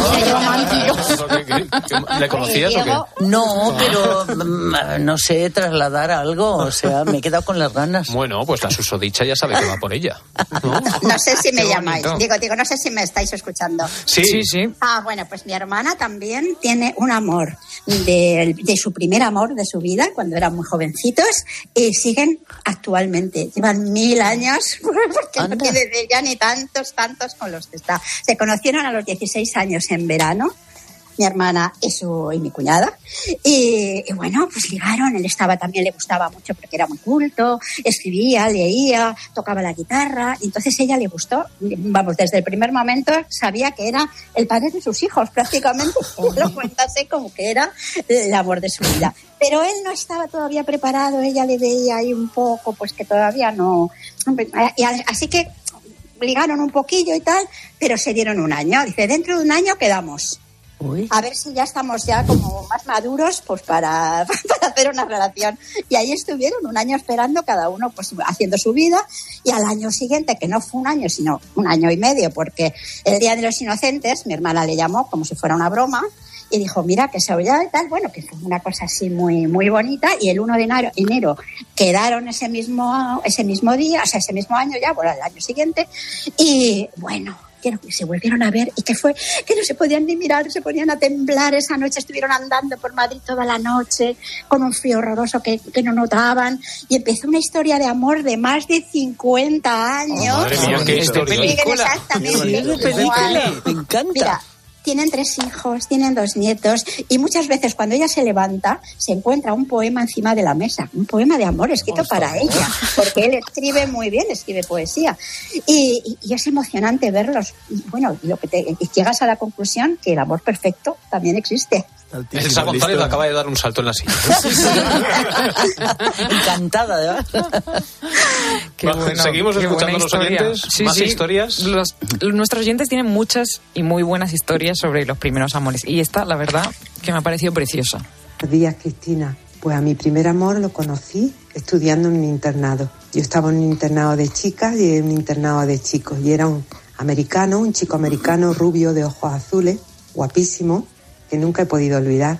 ¿no? ¿Le conocías o qué? No, pero no sé, trasladar algo. O sea, me he quedado con las ganas. Bueno, pues la susodicha ya sabe que va por ella. No sé si me Qué llamáis. bonito. Digo, no sé si me estáis escuchando. Sí. Ah, bueno, pues mi hermana también tiene un amor de su primer amor de su vida, cuando eran muy jovencitos, y siguen actualmente. Llevan 1000 años, porque no tiene ya ni tantos con los que está. Se conocieron a los 16 años en verano, mi hermana y mi cuñada, y bueno, pues ligaron. Él también le gustaba mucho porque era muy culto, escribía, leía, tocaba la guitarra, y entonces ella le gustó, vamos, desde el primer momento sabía que era el padre de sus hijos, prácticamente, lo cuentase como que era el amor de su vida. Pero él no estaba todavía preparado, ella le veía ahí un poco, pues que todavía no, y así que ligaron un poquillo y tal, pero se dieron un año. Dice, dentro de un año quedamos. Uy. A ver si ya estamos ya como más maduros pues para hacer una relación. Y ahí estuvieron un año esperando, cada uno pues haciendo su vida, y al año siguiente, que no fue un año sino 1 año y medio, porque el Día de los Inocentes mi hermana le llamó como si fuera una broma y dijo, mira, que se oía y tal, bueno, que fue una cosa así muy, muy bonita, y el 1 de enero quedaron ese mismo día, o sea, ese mismo año ya, bueno, el año siguiente, y bueno, se volvieron a ver, y que fue que no se podían ni mirar, se ponían a temblar. Esa noche estuvieron andando por Madrid toda la noche con un frío horroroso que no notaban, y empezó una historia de amor de más de 50 años. Oh, madre mía, qué historia. Exactamente. Me encanta. Mira, tienen 3 hijos, tienen 2 nietos, y muchas veces cuando ella se levanta se encuentra un poema encima de la mesa, un poema de amor escrito para ella, porque él escribe muy bien, escribe poesía, y es emocionante verlos. Bueno, y llegas a la conclusión que el amor perfecto también existe. Elsa González acaba de dar un salto en la silla. Encantada, ¿verdad? Seguimos escuchando a los oyentes. Más historias. Nuestros oyentes tienen muchas y muy buenas historias sobre los primeros amores. Y esta, la verdad, que me ha parecido preciosa. Buenos días, Cristina. Pues a mi primer amor lo conocí estudiando en un internado. Yo estaba en un internado de chicas y en un internado de chicos. Y era un chico americano rubio de ojos azules, guapísimo, que nunca he podido olvidar.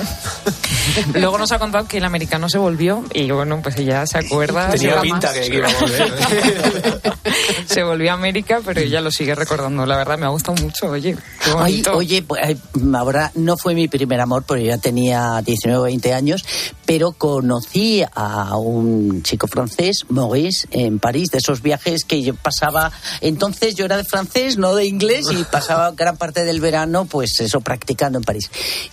Luego nos ha contado que el americano se volvió y bueno, pues ella se acuerda. Tenía pinta que iba a volver. Se volvió a América, pero ella lo sigue recordando. La verdad me ha gustado mucho, oye. Qué bonito. Oye, pues, ahora no fue mi primer amor porque ya tenía 19 o 20 años, pero conocí a un chico francés, Maurice, en París, de esos viajes que yo pasaba. Entonces yo era de francés, no de inglés, y pasaba gran parte del verano, pues eso, practicando en París.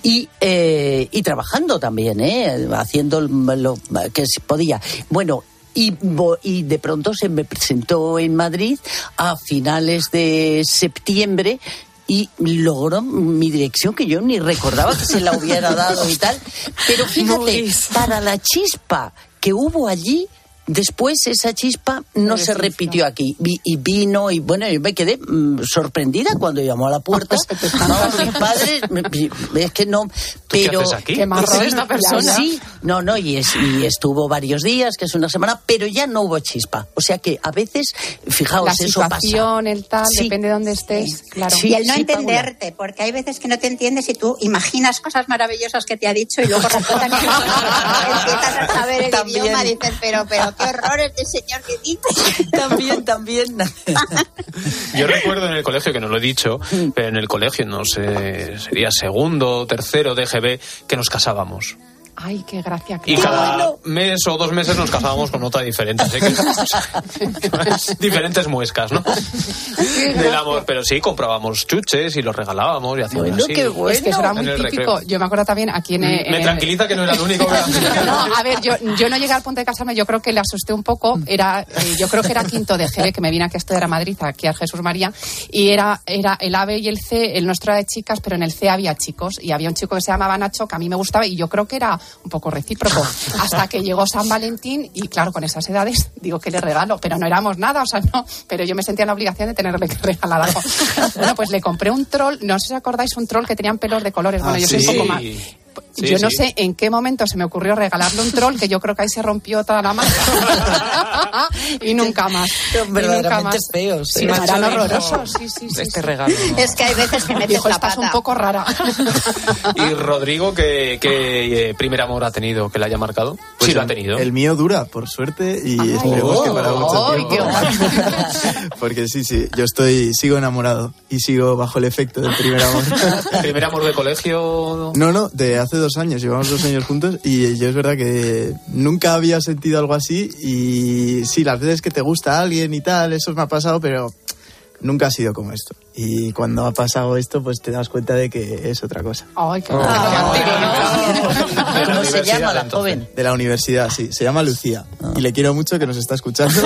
Y trabajando también, haciendo lo que se podía. Bueno, y de pronto se me presentó en Madrid a finales de septiembre y logró mi dirección, que yo ni recordaba que se la hubiera dado y tal. Pero fíjate, para la chispa que hubo allí, después esa chispa no se repitió aquí. Y vino, y bueno, yo me quedé sorprendida cuando llamó a la puerta. No, mi padre, es que no, pero... ¿Qué haces aquí? ¿Qué más esta persona? Sí, no, y estuvo varios días, que es una semana, pero ya no hubo chispa. O sea que a veces, fijaos, la eso pasa. situación, el tal, Sí. depende de dónde estés, claro. Y el no sí, entenderte, porque hay veces que no te entiendes y tú imaginas cosas maravillosas que te ha dicho y luego resulta que empiezas a saber el También. idioma, dices, pero qué horror este señor que dice. También. Yo recuerdo en el colegio, que no lo he dicho, pero en el colegio, no sé, sería segundo, tercero de GB, que nos casábamos. Ay, qué gracia. Y cada mes o 2 meses nos casábamos con otra diferente. Así que, diferentes muescas, ¿no? Del amor. Pero sí, comprábamos chuches y los regalábamos y hacíamos así. Qué bueno. Es que eso era muy En el típico. recreo. Yo me acuerdo también aquí Me tranquiliza que no era el único que... No, a ver, yo no llegué al punto de casarme, yo creo que le asusté un poco. Yo creo que era quinto de GB, que me vine aquí a estudiar a Madrid, aquí a Jesús María, y era el A, B y el C, el nuestro era de chicas, pero en el C había chicos, y había un chico que se llamaba Nacho, que a mí me gustaba, y yo creo que era un poco recíproco. Hasta que llegó San Valentín y claro, con esas edades digo que le regalo, pero no éramos nada, o sea, no, pero yo me sentía en la obligación de tenerle que regalar algo. Bueno, pues le compré un troll, no sé si os acordáis, un troll que tenían pelos de colores. Bueno, yo soy un poco más... Sí, yo no sé en qué momento se me ocurrió regalarle un troll, que yo creo que ahí se rompió toda la masa. Y nunca más. Verdaderamente feos. Sí, eran horrorosos. Sí. Este regalo. ¿No? Es que hay veces que metes Dijo, la estás pata. un poco rara. ¿Y Rodrigo qué primer amor ha tenido que le haya marcado? Pues sí, lo ha tenido. El mío dura, por suerte, y esperemos que para mucho tiempo. Porque sí, yo sigo enamorado y sigo bajo el efecto del primer amor. ¿Primer amor de colegio? No, de hace 2 años, llevamos 2 años juntos y yo es verdad que nunca había sentido algo así y sí, las veces que te gusta a alguien y tal, eso me ha pasado, pero nunca ha sido como esto. Y cuando ha pasado esto, pues te das cuenta de que es otra cosa. Ay, qué ¿Cómo se llama la joven? De la universidad, sí. Se llama Lucía. Y le quiero mucho, que nos está escuchando.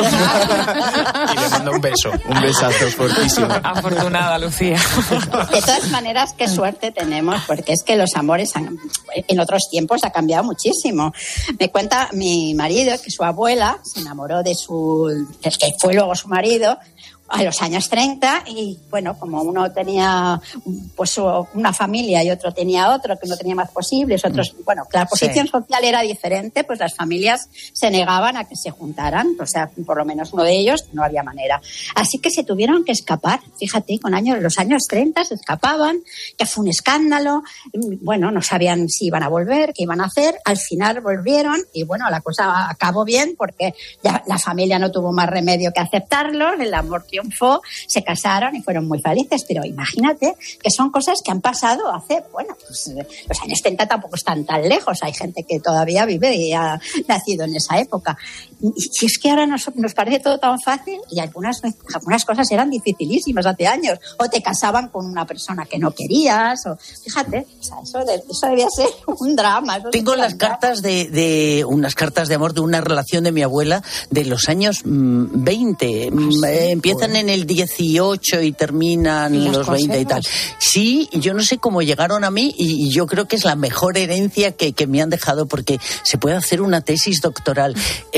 Y le mando un beso. Un besazo fortísimo. Afortunada, Lucía. De todas maneras, qué suerte tenemos, porque es que los amores en otros tiempos ha cambiado muchísimo. Me cuenta mi marido que su abuela se enamoró del que fue luego su marido, a los años 30, y bueno, como uno tenía pues una familia y otro tenía otro, que uno tenía más posibles, otros, bueno, la posición social era diferente, pues las familias se negaban a que se juntaran, o sea, por lo menos uno de ellos, no había manera. Así que se tuvieron que escapar, fíjate, los años 30 se escapaban, que fue un escándalo, bueno, no sabían si iban a volver, qué iban a hacer, al final volvieron y bueno, la cosa acabó bien porque ya la familia no tuvo más remedio que aceptarlo, el amor triunfó, se casaron y fueron muy felices, pero imagínate que son cosas que han pasado hace, bueno, pues los años 30 tampoco están tan lejos, hay gente que todavía vive y ha nacido en esa época. Y es que ahora nos parece todo tan fácil y algunas cosas eran dificilísimas hace años, o te casaban con una persona que no querías, o fíjate, o sea, eso debía ser un drama. Tengo las cartas de unas cartas de amor de una relación de mi abuela de los años 20. Empiezan en el 18 y terminan en los 20 y tal. Sí, yo no sé cómo llegaron a mí y yo creo que es la mejor herencia que me han dejado porque se puede hacer una tesis doctoral.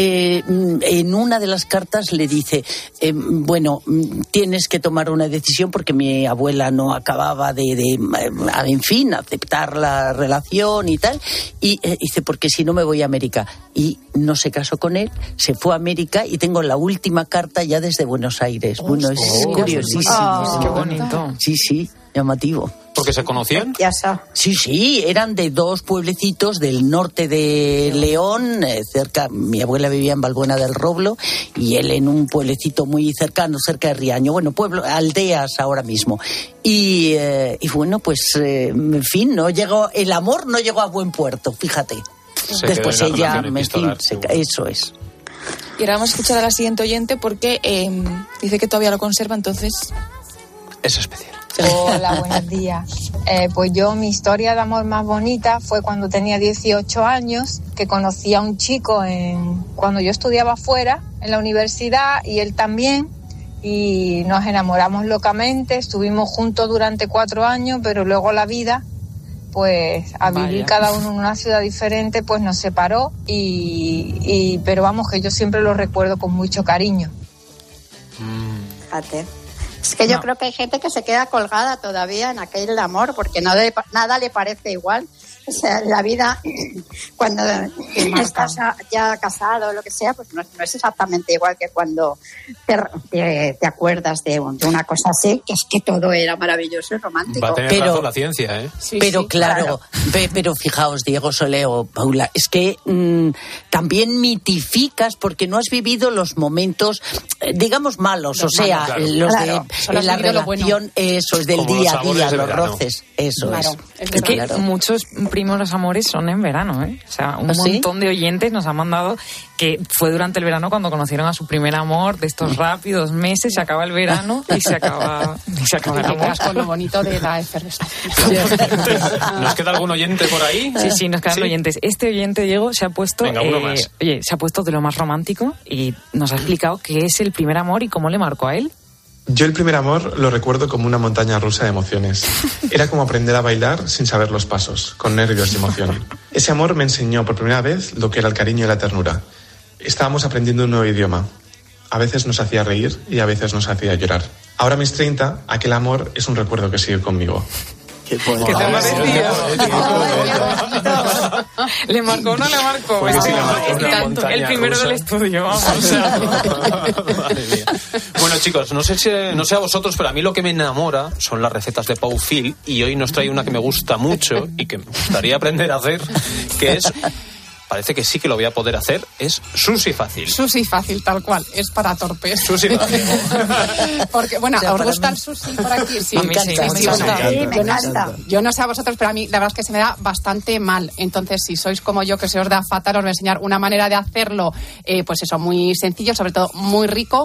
En una de las cartas le dice, bueno, tienes que tomar una decisión porque mi abuela no acababa en fin, aceptar la relación y tal. Y dice, porque si no me voy a América. Y no se casó con él, se fue a América y tengo la última carta ya desde Buenos Aires. Bueno, es curiosísimo. Qué bonito. Sí, llamativo. ¿Porque se conocían? Sí, eran de 2 pueblecitos del norte de León, cerca, mi abuela vivía en Balbuena del Roblo y él en un pueblecito muy cercano, cerca de Riaño, bueno, aldeas ahora mismo. Y bueno, pues, en fin, el amor no llegó a buen puerto, fíjate. Después ella, eso es. Y ahora vamos a escuchar a la siguiente oyente porque dice que todavía lo conserva, entonces... Es especial. Hola, buenos días. Pues yo, mi historia de amor más bonita fue cuando tenía 18 años, que conocí a un chico cuando yo estudiaba afuera, en la universidad, y él también, y nos enamoramos locamente, estuvimos juntos durante 4 años, pero luego la vida, pues a vivir cada uno en una ciudad diferente, pues nos separó, pero vamos, que yo siempre lo recuerdo con mucho cariño. Fíjate. Es que yo creo que hay gente que se queda colgada todavía en aquel amor porque nada le parece igual. O sea, la vida, cuando estás ya casado o lo que sea, pues no es exactamente igual que cuando te acuerdas de una cosa así, que es que todo era maravilloso y romántico. Va a tener razón la ciencia, ¿eh? Pero claro. Pero fijaos, Diego, Soleo, Paula, es que también mitificas porque no has vivido los momentos, digamos, malos, los malos, claro. Los de la relación, eso es del día a día, los roces, eso es que muchos primeros amores son en verano, ¿eh? O sea, un montón de oyentes nos han mandado que fue durante el verano cuando conocieron a su primer amor, de estos rápidos meses, se acaba el verano y se acaba el amor. Con lo bonito de la efervescencia. ¿Nos queda algún oyente por ahí? Sí, nos quedan oyentes. Este oyente, Diego, se ha puesto... Venga, uno más. Se ha puesto de lo más romántico y nos ha explicado qué es el primer amor y cómo le marcó a él. Yo el primer amor lo recuerdo como una montaña rusa de emociones. Era como aprender a bailar sin saber los pasos, con nervios y emoción. Ese amor me enseñó por primera vez lo que era el cariño y la ternura. Estábamos aprendiendo un nuevo idioma. A veces nos hacía reír y a veces nos hacía llorar. Ahora a mis 30, aquel amor es un recuerdo que sigue conmigo. ¿Qué te parecía? ¿Le marcó o no le marcó? Pues sí, le marcó el primero rusa. del estudio, vamos. Madre mía. Bueno, chicos, no sé a vosotros, pero a mí lo que me enamora son las recetas de Pau Phil, y hoy nos trae una que me gusta mucho y que me gustaría aprender a hacer, que es... Parece que sí que lo voy a poder hacer. Es sushi fácil. Sushi fácil, tal cual. Es para torpes. Sushi fácil. Porque, bueno, O sea, ¿os para gusta mí- el sushi por aquí? Sí, Me encanta, sí, me sí, encanta. bueno, Sí, me encanta. Yo no sé a vosotros, pero a mí la verdad es que se me da bastante mal. Entonces, si sois como yo, que se os da fatal, os voy a enseñar una manera de hacerlo, pues eso, muy sencillo, sobre todo muy rico.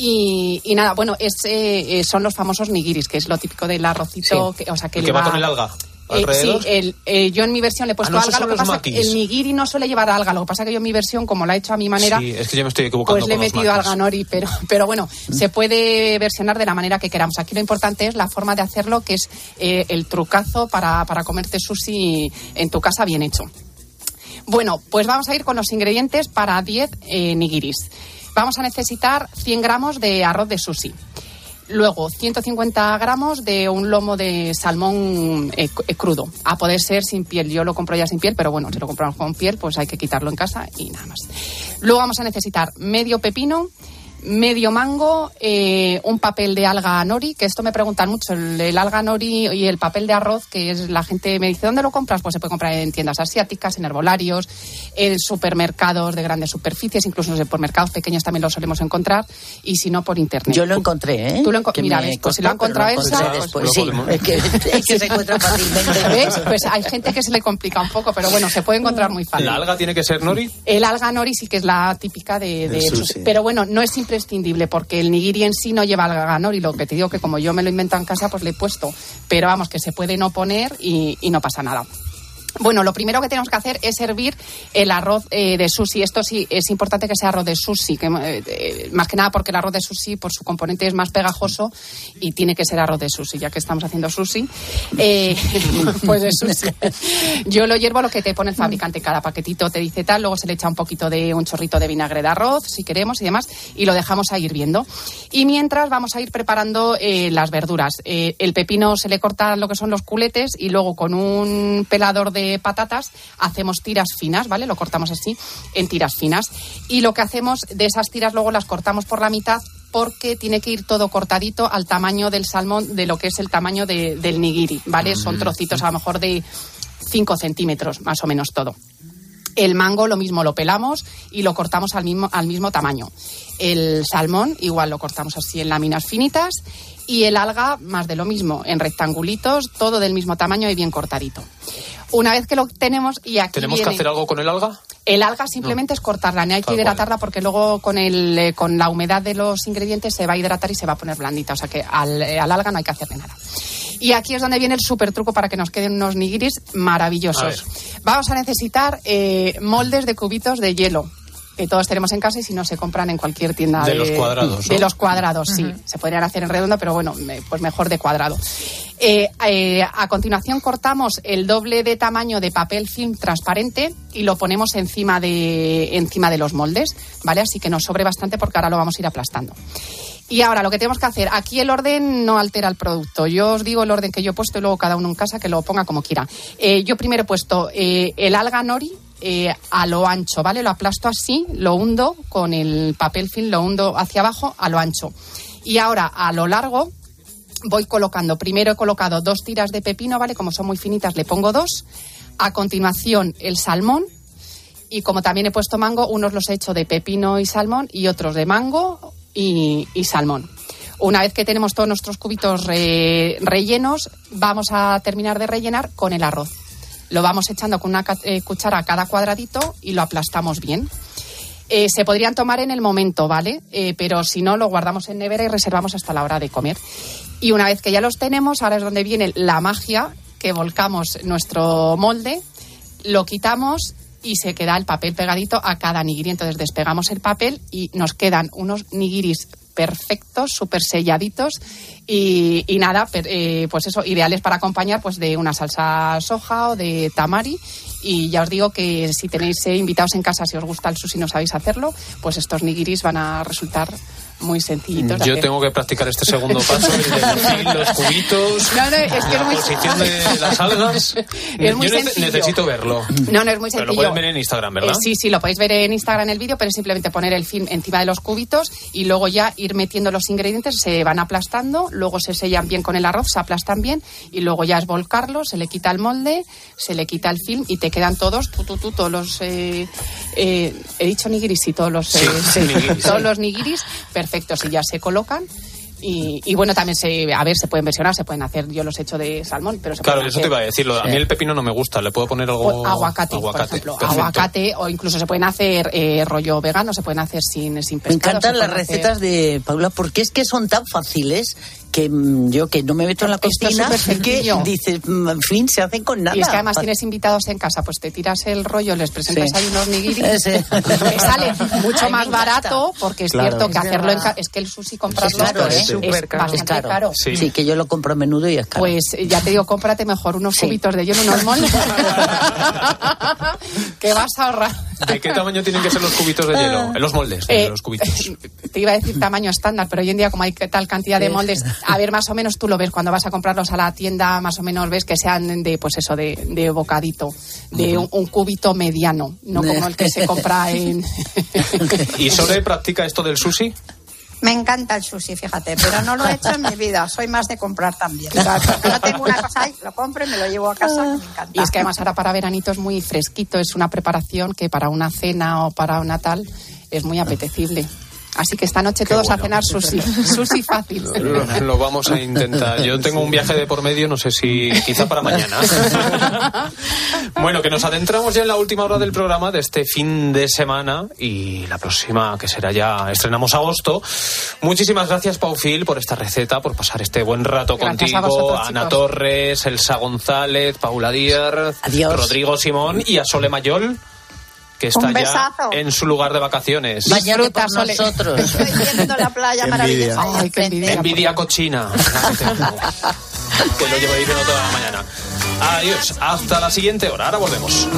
Y nada, bueno, son los famosos nigiris, que es lo típico del arrocito. Sí. Que, o sea, que ¿El le que va con el alga? sí, ¿Alrededor? yo en mi versión le he puesto no, esos alga. son Lo que los pasa es que makis. el nigiri no suele llevar alga. Lo que pasa es que yo en mi versión, como la he hecho a mi manera, Sí, es que yo me estoy equivocando. pues le he con los metido makis. alga nori, pero bueno, se puede versionar de la manera que queramos. Aquí lo importante es la forma de hacerlo, que es el trucazo para comerte sushi en tu casa bien hecho. Bueno, pues vamos a ir con los ingredientes para 10 nigiris. Vamos a necesitar 100 gramos de arroz de sushi. Luego, 150 gramos de un lomo de salmón crudo. A poder ser sin piel. Yo lo compro ya sin piel, pero bueno, si lo compramos con piel, pues hay que quitarlo en casa y nada más. Luego vamos a necesitar medio pepino, medio mango, un papel de alga nori, que esto me preguntan mucho, el alga nori y el papel de arroz, que es la gente me dice, ¿dónde lo compras? Pues se puede comprar en tiendas asiáticas, en herbolarios, en supermercados de grandes superficies, incluso en supermercados pequeños también lo solemos encontrar, y si no, por internet. Yo lo encontré, ¿eh? Tú lo Que mira, me ves, pues si costó, lo ha encontrado pero lo Elsa, encontré pues después. Sí, es que se encuentra fácilmente. ¿ves? Pues hay gente que se le complica un poco, pero bueno, se puede encontrar muy fácil. ¿La alga tiene que ser nori? El alga nori sí que es la típica del sushi. Pero bueno, no es imprescindible porque el nigiri en sí no lleva alga nori. Lo que te digo que como yo me lo invento en casa, pues le he puesto. Pero vamos, que se puede no poner y no pasa nada. Bueno, lo primero que tenemos que hacer es hervir el arroz de sushi. Esto sí es importante que sea arroz de sushi, que, más que nada porque el arroz de sushi por su componente es más pegajoso y tiene que ser arroz de sushi, ya que estamos haciendo sushi. Pues de sushi. Yo lo hiervo lo que te pone el fabricante. Cada paquetito te dice tal, luego se le echa un chorrito de vinagre de arroz, si queremos y demás, y lo dejamos ahí hirviendo. Y mientras vamos a ir preparando las verduras. El pepino se le corta lo que son los culetes y luego con un pelador de patatas hacemos tiras finas, ¿vale? Lo cortamos así en tiras finas y lo que hacemos de esas tiras luego las cortamos por la mitad porque tiene que ir todo cortadito al tamaño del salmón, de lo que es el tamaño del nigiri, ¿vale? Son trocitos a lo mejor de 5 centímetros, más o menos todo. El mango lo mismo, lo pelamos y lo cortamos al mismo tamaño. El salmón igual lo cortamos así en láminas finitas y el alga más de lo mismo, en rectangulitos, todo del mismo tamaño y bien cortadito. Una vez que lo tenemos y aquí ¿Tenemos que hacer algo con el alga? El alga simplemente es cortarla, no hay que hidratarla porque luego con la humedad de los ingredientes se va a hidratar y se va a poner blandita, o sea que al alga no hay que hacerle nada. Y aquí es donde viene el súper truco para que nos queden unos nigiris maravillosos. Vamos a necesitar moldes de cubitos de hielo, que todos tenemos en casa y si no se compran en cualquier tienda de los cuadrados, ¿no? De los cuadrados, sí. Se podrían hacer en redondo, pero bueno, pues mejor de cuadrado. A continuación cortamos el doble de tamaño de papel film transparente y lo ponemos encima de los moldes, ¿vale? Así que nos sobre bastante porque ahora lo vamos a ir aplastando. Y ahora lo que tenemos que hacer, aquí el orden no altera el producto. Yo os digo el orden que yo he puesto y luego cada uno en casa que lo ponga como quiera. Yo primero he puesto el alga nori a lo ancho, ¿vale? Lo aplasto así, lo hundo con el papel film, lo hundo hacia abajo a lo ancho. Y ahora a lo largo voy colocando, primero he colocado 2 tiras de pepino, ¿vale? Como son muy finitas le pongo 2. A continuación el salmón. Y como también he puesto mango, unos los he hecho de pepino y salmón y otros de mango y salmón. Una vez que tenemos todos nuestros cubitos rellenos, vamos a terminar de rellenar con el arroz. Lo vamos echando con una cuchara a cada cuadradito y lo aplastamos bien. Se podrían tomar en el momento, ¿vale? Pero si no, lo guardamos en nevera y reservamos hasta la hora de comer. Y una vez que ya los tenemos, ahora es donde viene la magia, que volcamos nuestro molde, lo quitamos y se queda el papel pegadito a cada nigiri. Entonces despegamos el papel y nos quedan unos nigiris perfectos, súper selladitos y nada, pues eso, ideales para acompañar pues de una salsa soja o de tamari. Y ya os digo que si tenéis invitados en casa, si os gusta el sushi y no sabéis hacerlo, pues estos nigiris van a resultar muy sencillitos. Yo tengo que practicar este segundo paso, el de los cubitos, no, es que la posición de las algas. Es muy Yo sencillo. Necesito verlo. No es muy sencillo. Pero lo pueden ver en Instagram, ¿verdad? Sí, lo podéis ver en Instagram el vídeo, pero es simplemente poner el film encima de los cubitos y luego ya ir metiendo los ingredientes, se van aplastando, luego se sellan bien con el arroz, se aplastan bien y luego ya es volcarlos, se le quita el molde, se le quita el film y te quedan todos, todos los... he dicho nigiris, sí, todos los nigiris, todos los nigiris perfectos y ya se colocan. Y bueno, también se pueden versionar, se pueden hacer, yo los he hecho de salmón, pero se claro, pueden eso hacer, te iba a decir, a mí el pepino no me gusta, le puedo poner algo... Aguacate, por ejemplo, perfecto. aguacate, o incluso se pueden hacer rollo vegano, se pueden hacer sin pescado. Me encantan las recetas de Paula, porque es que son tan fáciles que yo que no me meto en la cocina, que dices, en fin, se hacen con nada. Y es que además tienes invitados en casa, pues te tiras el rollo, les presentas ahí unos nigiris, que sale mucho más barato, porque es cierto que hacerlo en casa, es que el sushi comprarlo es bastante caro. Sí, que yo lo compro a menudo y es caro. Pues ya te digo, cómprate mejor unos cubitos de hielo, unos moldes, que vas a ahorrar. ¿De qué tamaño tienen que ser los cubitos de hielo? Los moldes de los cubitos. Te iba a decir tamaño estándar, pero hoy en día como hay tal cantidad de moldes, a ver, más o menos tú lo ves cuando vas a comprarlos a la tienda, más o menos ves que sean de, pues eso, de bocadito, de un cubito mediano, no como el que se compra en... ¿Y Sole practica esto del sushi? Me encanta el sushi, fíjate, pero no lo he hecho en mi vida. Soy más de comprar también. O sea, porque no tengo una cosa ahí, lo compro y me lo llevo a casa, que me encanta. Y es que además ahora para veranito es muy fresquito, es una preparación que para una cena o para una tal es muy apetecible. Así que esta noche todos a cenar sushi. Sushi fácil. Lo vamos a intentar. Yo tengo un viaje de por medio, no sé si quizá para mañana. Bueno, que nos adentramos ya en la última hora del programa de este fin de semana y la próxima, que será ya, estrenamos agosto. Muchísimas gracias, Pau Fil, por esta receta, por pasar este buen rato gracias contigo. A vosotros, Ana chicos. Torres, Elsa González, Paula Díaz, Rodrigo Simón y a Sole Mayol, que está ya en su lugar de vacaciones. Bañate por nosotros. Estoy viendo la playa maravillosa. Ay, qué envidia. Envidia cochina. Que lo llevo diciendo toda la mañana. Adiós, hasta la siguiente hora. Ahora volvemos.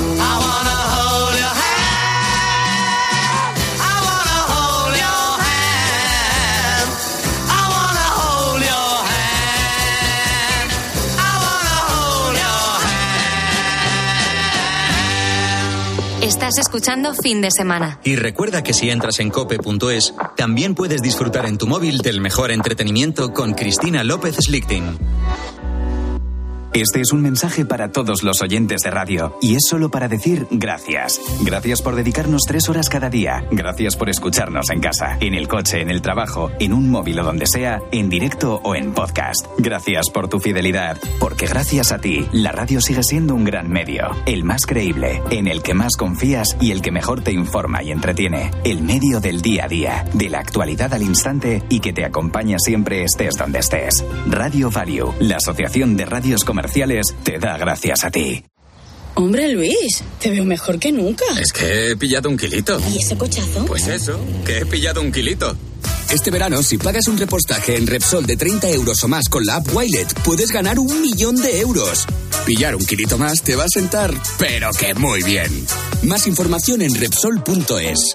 Estás escuchando Fin de Semana. Y recuerda que si entras en cope.es, también puedes disfrutar en tu móvil del mejor entretenimiento con Cristina López Slichting. Este es un mensaje para todos los oyentes de radio y es solo para decir gracias. Gracias por dedicarnos 3 horas cada día. Gracias por escucharnos en casa, en el coche, en el trabajo, en un móvil o donde sea, en directo o en podcast. Gracias por tu fidelidad, porque gracias a ti, la radio sigue siendo un gran medio, el más creíble, en el que más confías y el que mejor te informa y entretiene. El medio del día a día, de la actualidad al instante y que te acompaña siempre estés donde estés. Radio Value, la asociación de radios comerciales, te da gracias a ti. Hombre, Luis, te veo mejor que nunca. Es que he pillado 1 kilito. ¿Y ese cochazo? Pues eso, que he pillado 1 kilito. Este verano, si pagas un repostaje en Repsol de 30 euros o más con la app Wilet, puedes ganar 1 millón de euros. Pillar 1 kilito más te va a sentar, pero que muy bien. Más información en Repsol.es.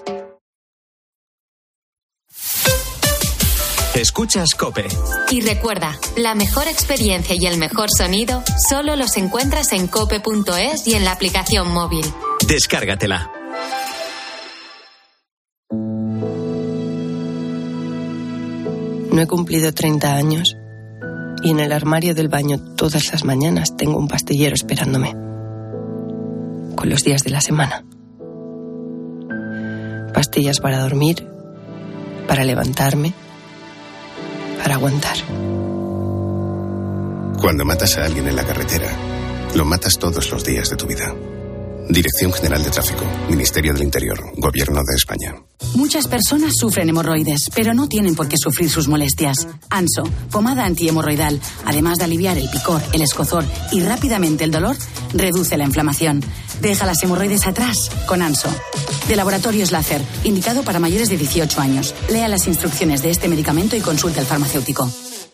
Escuchas COPE. Y recuerda, la mejor experiencia y el mejor sonido solo los encuentras en cope.es y en la aplicación móvil. Descárgatela. No he cumplido 30 años y en el armario del baño todas las mañanas tengo un pastillero esperándome, con los días de la semana. Pastillas para dormir, para levantarme, para aguantar. Cuando matas a alguien en la carretera, lo matas todos los días de tu vida. Dirección General de Tráfico, Ministerio del Interior, Gobierno de España. Muchas personas sufren hemorroides, pero no tienen por qué sufrir sus molestias. Anso, pomada antihemorroidal, además de aliviar el picor, el escozor y rápidamente el dolor, reduce la inflamación. Deja las hemorroides atrás con Anso. de Laboratorios Láser, indicado para mayores de 18 años. Lea las instrucciones de este medicamento y consulte al farmacéutico.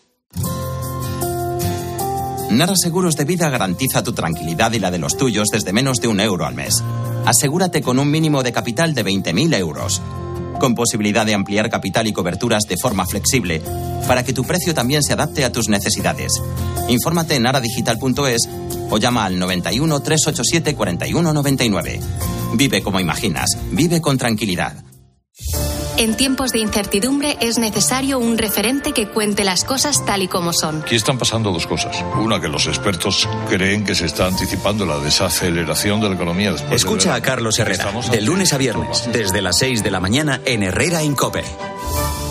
Nara Seguros de Vida garantiza tu tranquilidad y la de los tuyos desde menos de €1 al mes. Asegúrate con un mínimo de capital de 20.000 euros. Con posibilidad de ampliar capital y coberturas de forma flexible para que tu precio también se adapte a tus necesidades. Infórmate en naradigital.es o llama al 91 387 4199. Vive como imaginas. Vive con tranquilidad. En tiempos de incertidumbre es necesario un referente que cuente las cosas tal y como son. Aquí están pasando dos cosas. Una, que los expertos creen que se está anticipando la desaceleración de la economía después. Escucha a Carlos Herrera, de lunes a viernes, desde las 6 de la mañana en Herrera en COPE.